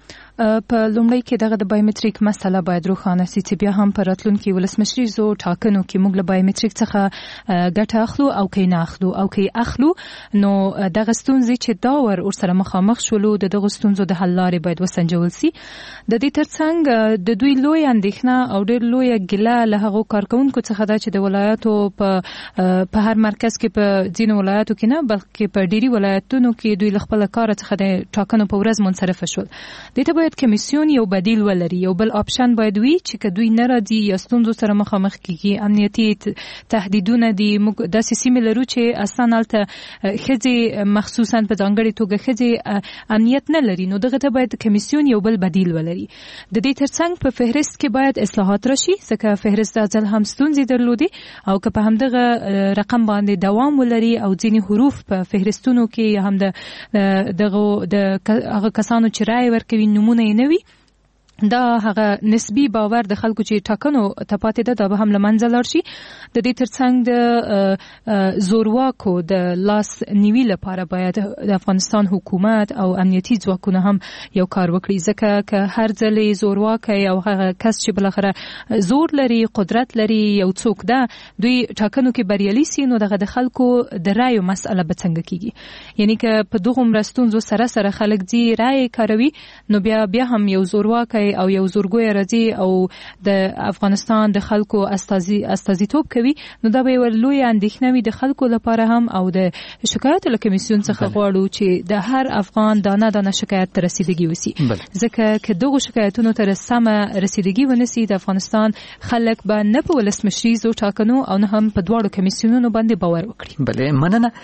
په لومړی کې دغه د بایومټریک مسله باید روښانه سي چې بیا هم په راتلونکي ولسمشریزو ټاکنو کې موږ له بایومټریک څخه ګټه اخلو او کې نه اخلو او کې اخلو نو دغه ستونزې چې دا ور ورسره مخامخ شولو د دغه ستونزو د حل لارې باید وسنجول سي. د دې ترڅنګ د دوی لوی اندېښنه او ډېر لوی ګیله له هغو کارکونکو څخه ده چې د ولایاتو په په هر مرکز کې په ځینو ولایاتو کې نه بلکې په ډېری ولایتونو کې دوی له خپل کار څخه د ټاکنو په ورځ منصرف شول. دې ته باید کمیسیون یو بدیل ولري، یو بل آپشن باید وي چې که دوی نه راځي یا ستونزو سره مخامخ کیږي، امنیتي تهدیدونه دي، موږ داسې سیمې لرو چې اصلا هلته ښځې مخصوصا په ځانګړې توګه ښځې امنیت نه لري، نو دغه ته باید کمیسیون یو بل بدیل ولري. د دې ترڅنګ په فهرست کې باید اصلاحات راشي ځکه فهرست دا ځل هم ستونزې درلودې او که په همدغه رقم باندې دوام ولري او ځینې حروف په فهرستونو کې هم د دغه د هغه کسانو چې رای ورکوي نمونه یې نه وي، دا هغه نسبی باور د خلکو چې ټاکنو ته پاتې ده دا به هم له منځه لاړ شي. د دې ترڅنګ د زورواکو د لاس نیوي لپاره باید د افغانستان حکومت او امنیتي ځواکونه هم یو کار وکړي ځکه که هر ځلې زورواکی او هغه کس چې بالاخره زور لري قدرت لري یو څوک ده دوی ټاکنو کې بریالي سي نو دغه د خلکو د رایو مسأله به څنګه کیږي، یعنی که په دغه مرستونزو سره سره خلک دي رای کاروي نو بیا بیا هم یو زورواکی او یو زورګوی راځي او د افغانستان د خلکو استازي استازیتوب کوي نو دا به ور لوی اندېښنه وي د خلکو لپاره هم او د شکایت له کمیسیون څخه غواړو چې د هر افغان دانه دانه شکایت ته رسیدګي وسی ځکه که دغه شکایتونو ته سمه رسیدګي ونسی د افغانستان خلک به نه په ولسمشریزو ټاکنو او نه هم په دواړو کمیسیونونو باندې باور وکړي. بله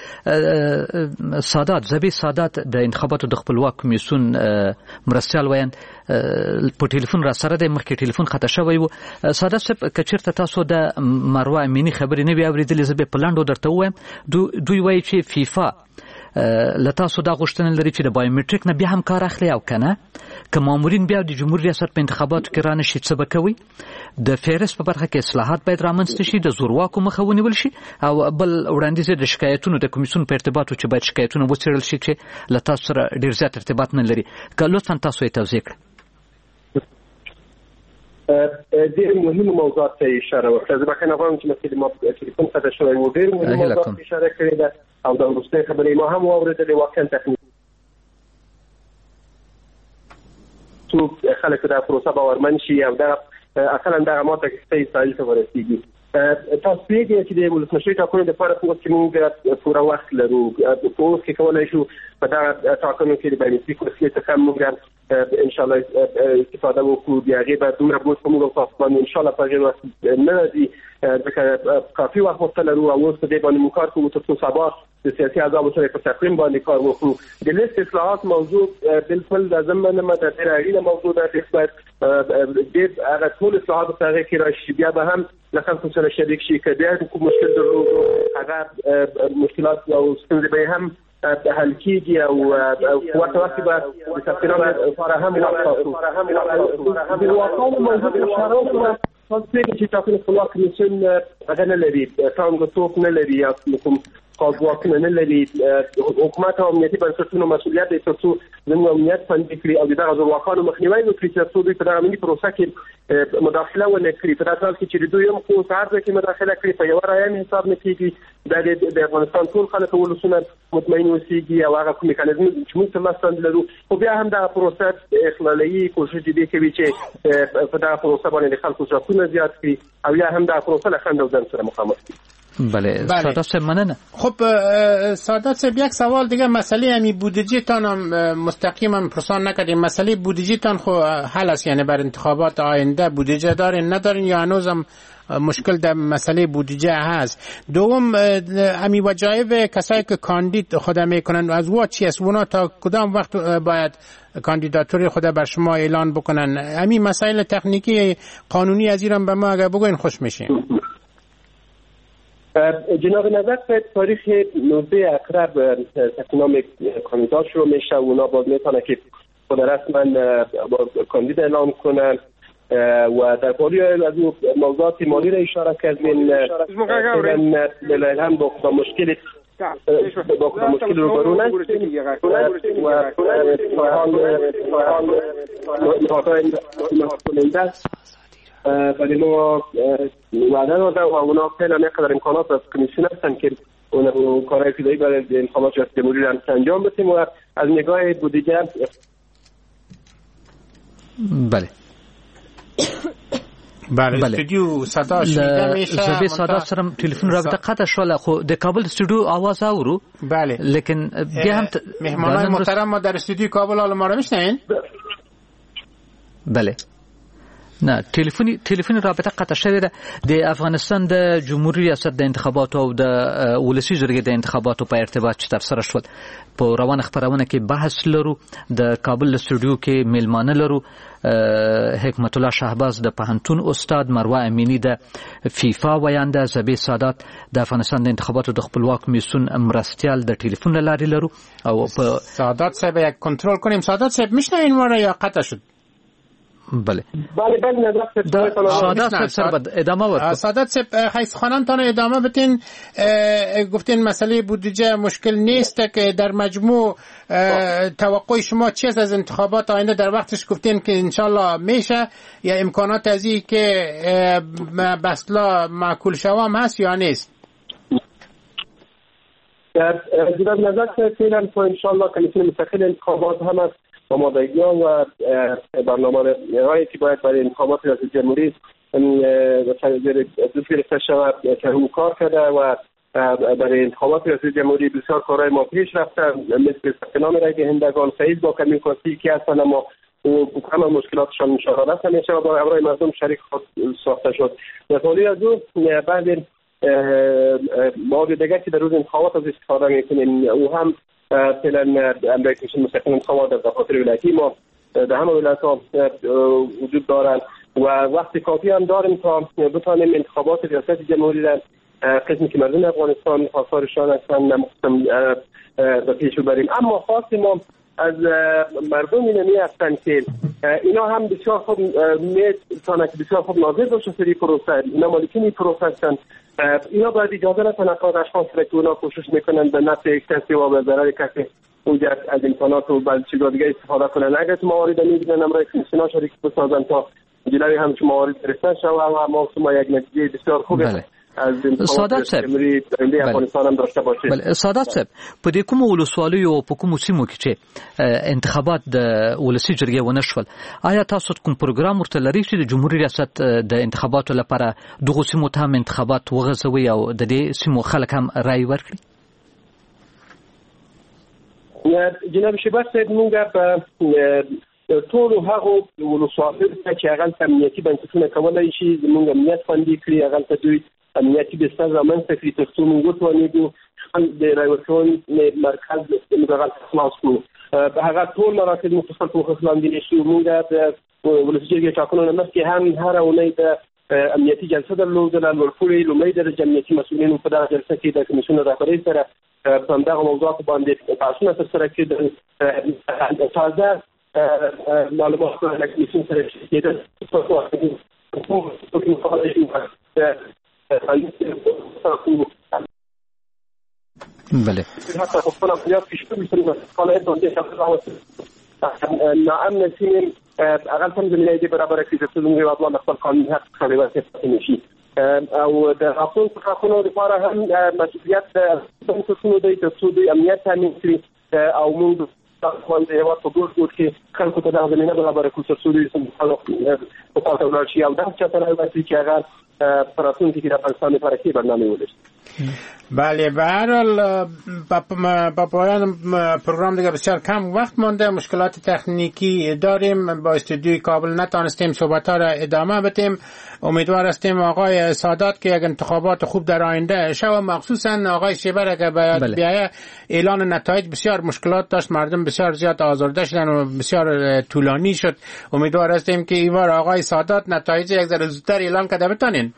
مننه. سادات زبی سادات د انتخاباتو د خپلواک کمیسیون مرستیال ویاند په ټلیفون را سره د مخکې ټلیفون خطا شوی و. ساده صاحب کچیرته تاسو د مروه امینی خبرې نه وی اوریدلې زه به پلاندو درته وایم دوی وایي چې فیفا لته تاسو دا غوښتنه لري چې د بایومټریک نه بیا هم کار اخلي او کنه که مامورین بیا د جمهور ریاست په انتخاباتو کې رانه شي څه به کوي. د فهرست په برخه کې اصلاحات باید رامنځته شي، د زورواکو مخه ونیول شي او بل وړاندیز د شکایتونو د کمیسیون په ارتباط چې باید شکایتونه وڅېړل شي چې له تاسو سره ډیر زیات ارتباط نه لري. که لطفا تاسو یې توضیح کړئ. ډېر مهمه موضوعات ته اشاره وکړه. زه بخښنه غواړم چې مخکې ما ټلیفون قطع شوی و. ډېر مهمه موضوعات ته اشاره کړې ده او د وروستۍ خبرې ما هم واورېدلې. واقعا تخنیکي څوک خلک دا پروسه باورمن شي او دا اصلا دغه ماته کې اسرائیل ته ورسېږي. تاسو پیږئ چې د ولسمشرۍ ټاکنو لپاره په اوس کې موږ پوره وخت لرو. په اوس کې کولی شو په دغه ټاکنو کې د بایومټریک وسیلې څخه موږ ان شاء الله استفاده وکړو. د هغې به دومره بوج په موږ او تاسو باندې ان شاء الله په هغې وخت نه راځي ځکه کافي وخت ورته لرو او اوس په دې باندې موږ کار کوو تر څو سبا د سیاسي احزابو سره په تقویم باندې کار وکړو. د لیست اصلاحات موضوع بالکل د ضمن نه د ډېره اړینه موضوع ده. باید ډېر هغه ټول اصلاحات په هغې کې راشي بیا به هم له خلکو سره شریک شي. که بیا کوم مشکل درلود هغه مشکلات او ستونزې به هم حل کیږي او ورته وخت به د سفیرانو لپاره هم وخت د واقعانو موضوع اشاره وکړه. تاسو پوهېږئ چې ټاکنې خپلواک کمیسیون هغه نه لري، ټانګ څوک نه لري یا کوم قاضواکونه نه لري. حکومت او امنیتي بنسټونو مسؤلیت دی تر څو زموږ امنیت خوندي کړي او د دغه زورواکانو مخنیوی وکړي تر څو دوی په دغه ملي پروسه کې مداخله ونه کړي. په داسې حال کې چې دوی هم خو هر ځای کې مداخله کړي په یوه رایه هم حساب نه کېږي. دا د افغانستان ټول خلک او ولسونه مطمئن اوسېږي او هغه کوم میکانیزم چې موږ تر لاسه لرو خو بیا هم دغه پروسه اخلالي کوشش دې کوي چې په دغه پروسه باندې د خلکو ځواکونه زیات کړي او یا هم دغه پروسه له خنډ او ځنډ سره مخامخ کړي. بله سادات صاحب مننه. خب سادات صاحب یک سوال دیگه، مسئله امی بودجه تان هم مستقیم هم پرسان نکردیم. مسئله بودجه تان خو حل است، یعنی بر انتخابات آینده بودجه دارین ندارین یا هنوز هم مشکل در مسئله بودجه هست؟ دوم امی وجایب کسایی که کاندید خود میکنن از وا چی است؟ اونا تا کدام وقت باید کاندیداتوری خود بر شما اعلان بکنن؟ امی مسائل تکنیکی قانونی از ایران به ما اگر بگوین خوش میشیم. جناب نظر به تاریخ نوزده اقرب تقنام کاندیدات شروع میشه و اونا باز میتونه که خود رسما کاندید اعلان کنن و در پالی از موضوعات مالی را اشاره کردین. الان با مشکل با کدام مشکل روبرو نشدیم و حال کننده است ولی ما وعده داده و اونا فعلا یقدر امکانات از کمیسیون هستن که اون کارهای ابتدایی برای انتخابات ریاست جمهوری را انجام بدیم و از نگاه بودجه بله بله استودیو صدا شنیده میشه زبی صدا سرم تلفن رابطه قطع شوله خو د کابل استودیو آواز اورو بله لیکن بیا هم مهمانای محترم ما در استودیو کابل حالا ما رو میشنین بله نه تلفنی تلفنی رابطه قطع شوه ده د افغانستان د جمهوریت ریاست د انتخابات او د ولسی جرګې د انتخاباتو په ارتباط چې تفسیر شول په روان خبرونه کې بحث لرو د کابل استودیو کې میلمانه لرو حکمت الله شهباز د پهنتون استاد مروه امینی د فیفا ویانده زبی سادات د افغانستان د انتخاباتو د خپلواک میسون مرستیال د ټلیفون لاري لرو او په سادات صاحب یک کنترل کنیم سادات صاحب میشنوین ما را یا قطع شد بله بله بله نظر سادات صاحب سر بد ادامه ورکو سادات صاحب حیث خانانتان ادامه بتین گفتین مسئله بودجه مشکل نیست که در مجموع توقع شما چی است از انتخابات آینده در وقتش گفتین که انشالله میشه یا امکانات ازی که بسلا معقول شوام هست یا نیست در جداد نظر که فعلا تو انشالله کمیسیون مستقل انتخابات هم است آمادگی‌ها و برنامه‌هایی که باید برای انتخابات ریاست جمهوری دوست گرفته شود که او کار کرده و برای انتخابات ریاست جمهوری بسیار کارهای ما پیش رفته مثل ثبت‌نام رای دهندگان سعید با کمیونیکاسی که هستن اما او همه مشکلاتشان مشاهده است همیشه با امرای مردم شریک خود ساخته شد نتالی از او بعد مواد دیگر که در روز انتخابات از استفاده میکنیم او هم فعلا امرای کمیسیون مستقل انتخابات در دفاتر ولایتی ما در همه ولایت ها وجود دارند و وقت کافی هم داریم تا بتانیم انتخابات ریاست جمهوری را قسمی که مردم افغانستان خواستارشان هستند به پیش ببریم. اما خواست ما از مردم اینمی هستند که اینا هم بسیار خوب میتونن که بسیار خوب ناظر باشه سری پروسه اینا مالکین این پروسه هستند اینا باید اجازه نتونن که اشخاص را که اونا کوشش میکنن به نفع کسی و به ضرر کسی اونجا از امکانات و بعضی چیزا دیگه استفاده کنن اگر تو موارد میبینن امرای کمیسیون شریک بسازن تا جلوی همچین موارد گرفتن شود و ما ما یک نتیجه بسیار خوبه بله. سادات صاحب بله سادات صاحب په دې کوم ولسوالۍ او په کوم سیمو کې چې انتخابات د ولسی جرګې ونه شول آیا تاسو کوم پروګرام ورته لرئ چې د جمهوریت ریاست د انتخاباتو لپاره دغه سیمو ته هم انتخابات وغځوي او د دې سیمو خلک هم رای ورکړي جناب شباس صاحب موږ په ټول هغه ولسوالۍ چې هغه امنیتي بنسټونه کولای شي موږ امنیت خوندي کړي هغه ته دوی امنیتی بستر زمان سکری ترسو منگوت وانیدو خند رایوتون مرکز مدغل خلاص کنو هغه ټول مراکز مختصر په خصلان دي شي موږ د ولسجرګې ټاکنو نه مخکې هم هر اونۍ د امنیتي جلسه درلودل ولفوري لومړی درجه امنیتي مسؤلین په دغه جلسه کې د کمیسیون رهبرۍ سره په دغه موضوعات باندې بحثونه ترسره کېدل تازه معلومات له کمیسیون سره کېدل بله حتی خصوصا خیلی پیشتر می‌کنیم کالای دنده شخص نعم نسیم اقل تن زمینه دی برابر که جسدون رواد الله نخبر قانون حق خواهی واسه نشی او در اصول سخنو دفاره هم مسئولیت سنتسونو دی تصودی امنیت تامین کری او من خواهی دیوات بگرد بود که خلقو تا در زمینه برابر که تصودی بقاط اولارشی او ده چطور واسه که اقل پراتون که در پاکستان فرقی برنامه ولش بله به هر حال با پایان پروگرام دیگه بسیار کم وقت مانده مشکلات تکنیکی داریم با استودیوی کابل نتانستیم صحبت ها را ادامه بدیم امیدوار هستیم آقای سادات که یک انتخابات خوب در آینده شو مخصوصا آقای شیبر که باید بله. بیایه اعلان نتایج بسیار مشکلات داشت مردم بسیار زیاد آزرده شدن و بسیار طولانی شد امیدوار هستیم که ایوار آقای سادات نتایج یک ذره زودتر اعلان کرده بتانین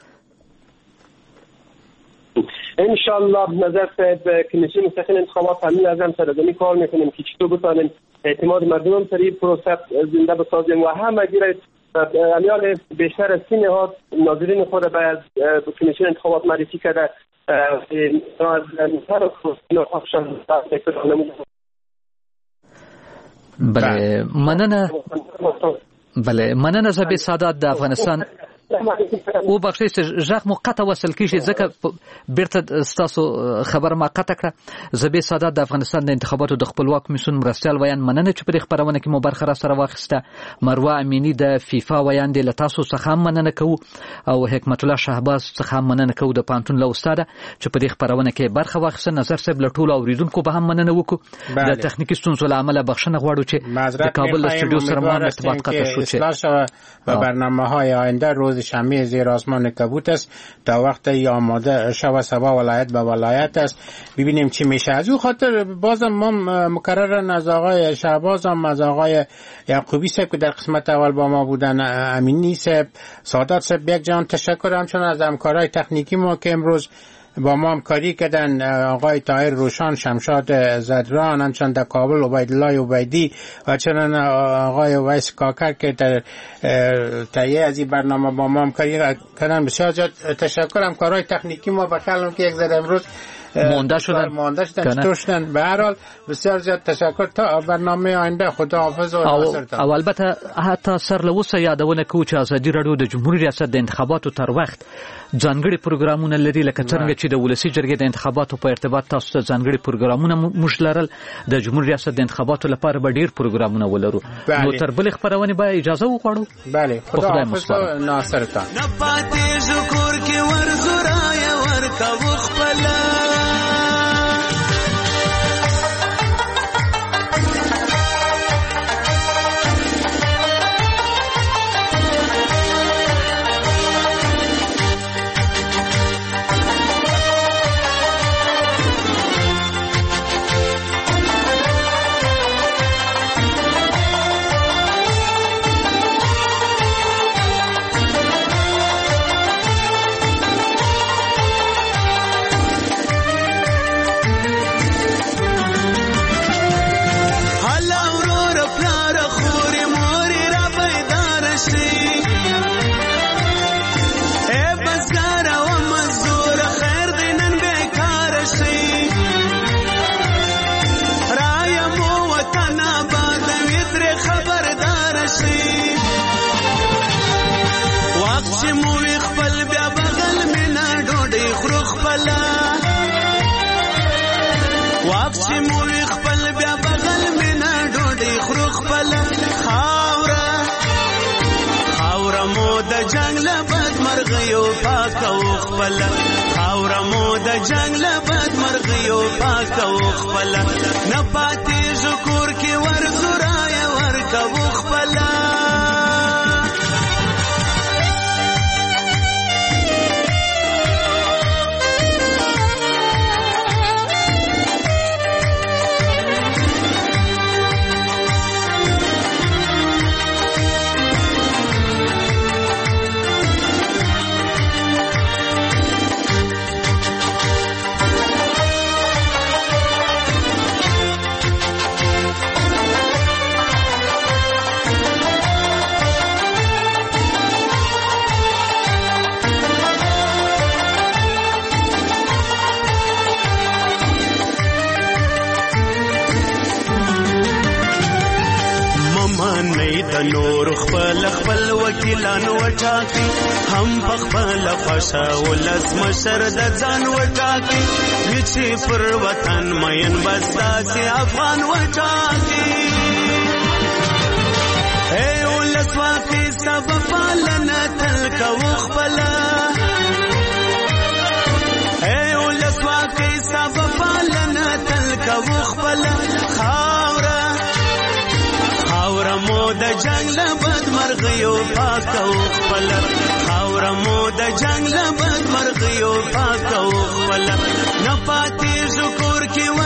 انشالله نظر به کمیسیون مستقل انتخابات همین از هم سرگرمی کار میکنیم که چطور بتانیم اعتماد مردم سر این پروسه زنده بسازیم و همه گیره امیال بیشتر از سی نهاد ناظرین خود به کمیسیون انتخابات معرفی کرده بله مننه بله مننه زبې سادات د افغانستان او بخښئ چې ژغ مو قطع وصل کیږي ځکه بیرته ستاسو خبر ما قطع کړه. زبې سادات د افغانستان د انتخاباتو د خپلواک کمیسیون مرستیال ویان مننه چې په دې خبرونه کې مو برخه را سره واخیسته. مروه امینی د فیفا ویان دی له تاسو څخه هم مننه کوو او حکمت الله شهباز څخه هم مننه کوو د پانتون له استاده چې په دې خبرونه کې برخه واخیسته. نظر صاحب له ټولو اوریدونکو به هم مننه وکړو. د تخنیکی ستونزو له امله بخښنه غواړو چې د کابل استودیو سره مو ارتباط قطع شو چې و برنامه‌های آینده روز شنبه زیر آسمان کبوت است تا وقتی آماده شود سبا ولایت به ولایت است ببینیم چی میشه. از اون خاطر بازم ما مکررن از آقای شهباز هم از آقای یعقوبی صاحب که در قسمت اول با ما بودن، امینی صاحب، سادات صاحب، یک جان تشکر همچنان از همکارای تکنیکی ما که امروز با ما همکاری کردن، آقای طاهر روشان، شمشاد زدران، همچنان در کابل عبیدالله عبیدی و چنان آقای ویس کاکر که در تهیه از این برنامه با ما همکاری کردن. بسیار زیاد تشکر. همکارای تکنیکی ما بخیالم که یک ذره امروز مونده شدن مونده شدن چطور شدن. به هر حال بسیار زیاد تشکر. تا برنامه آینده خدا حافظ و ناصرتان. او البته حتی سر له اوسه یادونه کوو چې ازادي راډیو د جمهوریت ریاست د انتخاباتو تر وخت ځانګړي پروګرامونه لري، لکه څنګه چې د ولسی جرګې د انتخاباتو په ارتباط تاسو ته ځانګړي پروګرامونه موږ لرل، د جمهوریت ریاست د انتخاباتو لپاره به ډیر پروګرامونه ولرو. نو تر بلې خبرونه به اجازه وغواړو. بله خدا حافظ و ناصرتان. نه پاتې ذکر کې ورزورای ورکا وخپلا خاورمو د جنگ لبد مرغیو پاک او خپل نه پاتې ذکر کې ورزورای ورکا خپل نور خپل خپل وکیلان وټاکي هم خپل خوشا ولس مشر د ځان وټاکي چې پر وطن مین بساسي افغان وټاکي اے ولس واقعي سبب پالنه تل کو خپل اے ولس واقعي سبب پالنه تل کو خپل خاور خاورمو د جنگ لبد مرغیو پاک او خپل خاورمو د جنگ لبد مرغیو پاک او خپل نه پاتې ذکر کې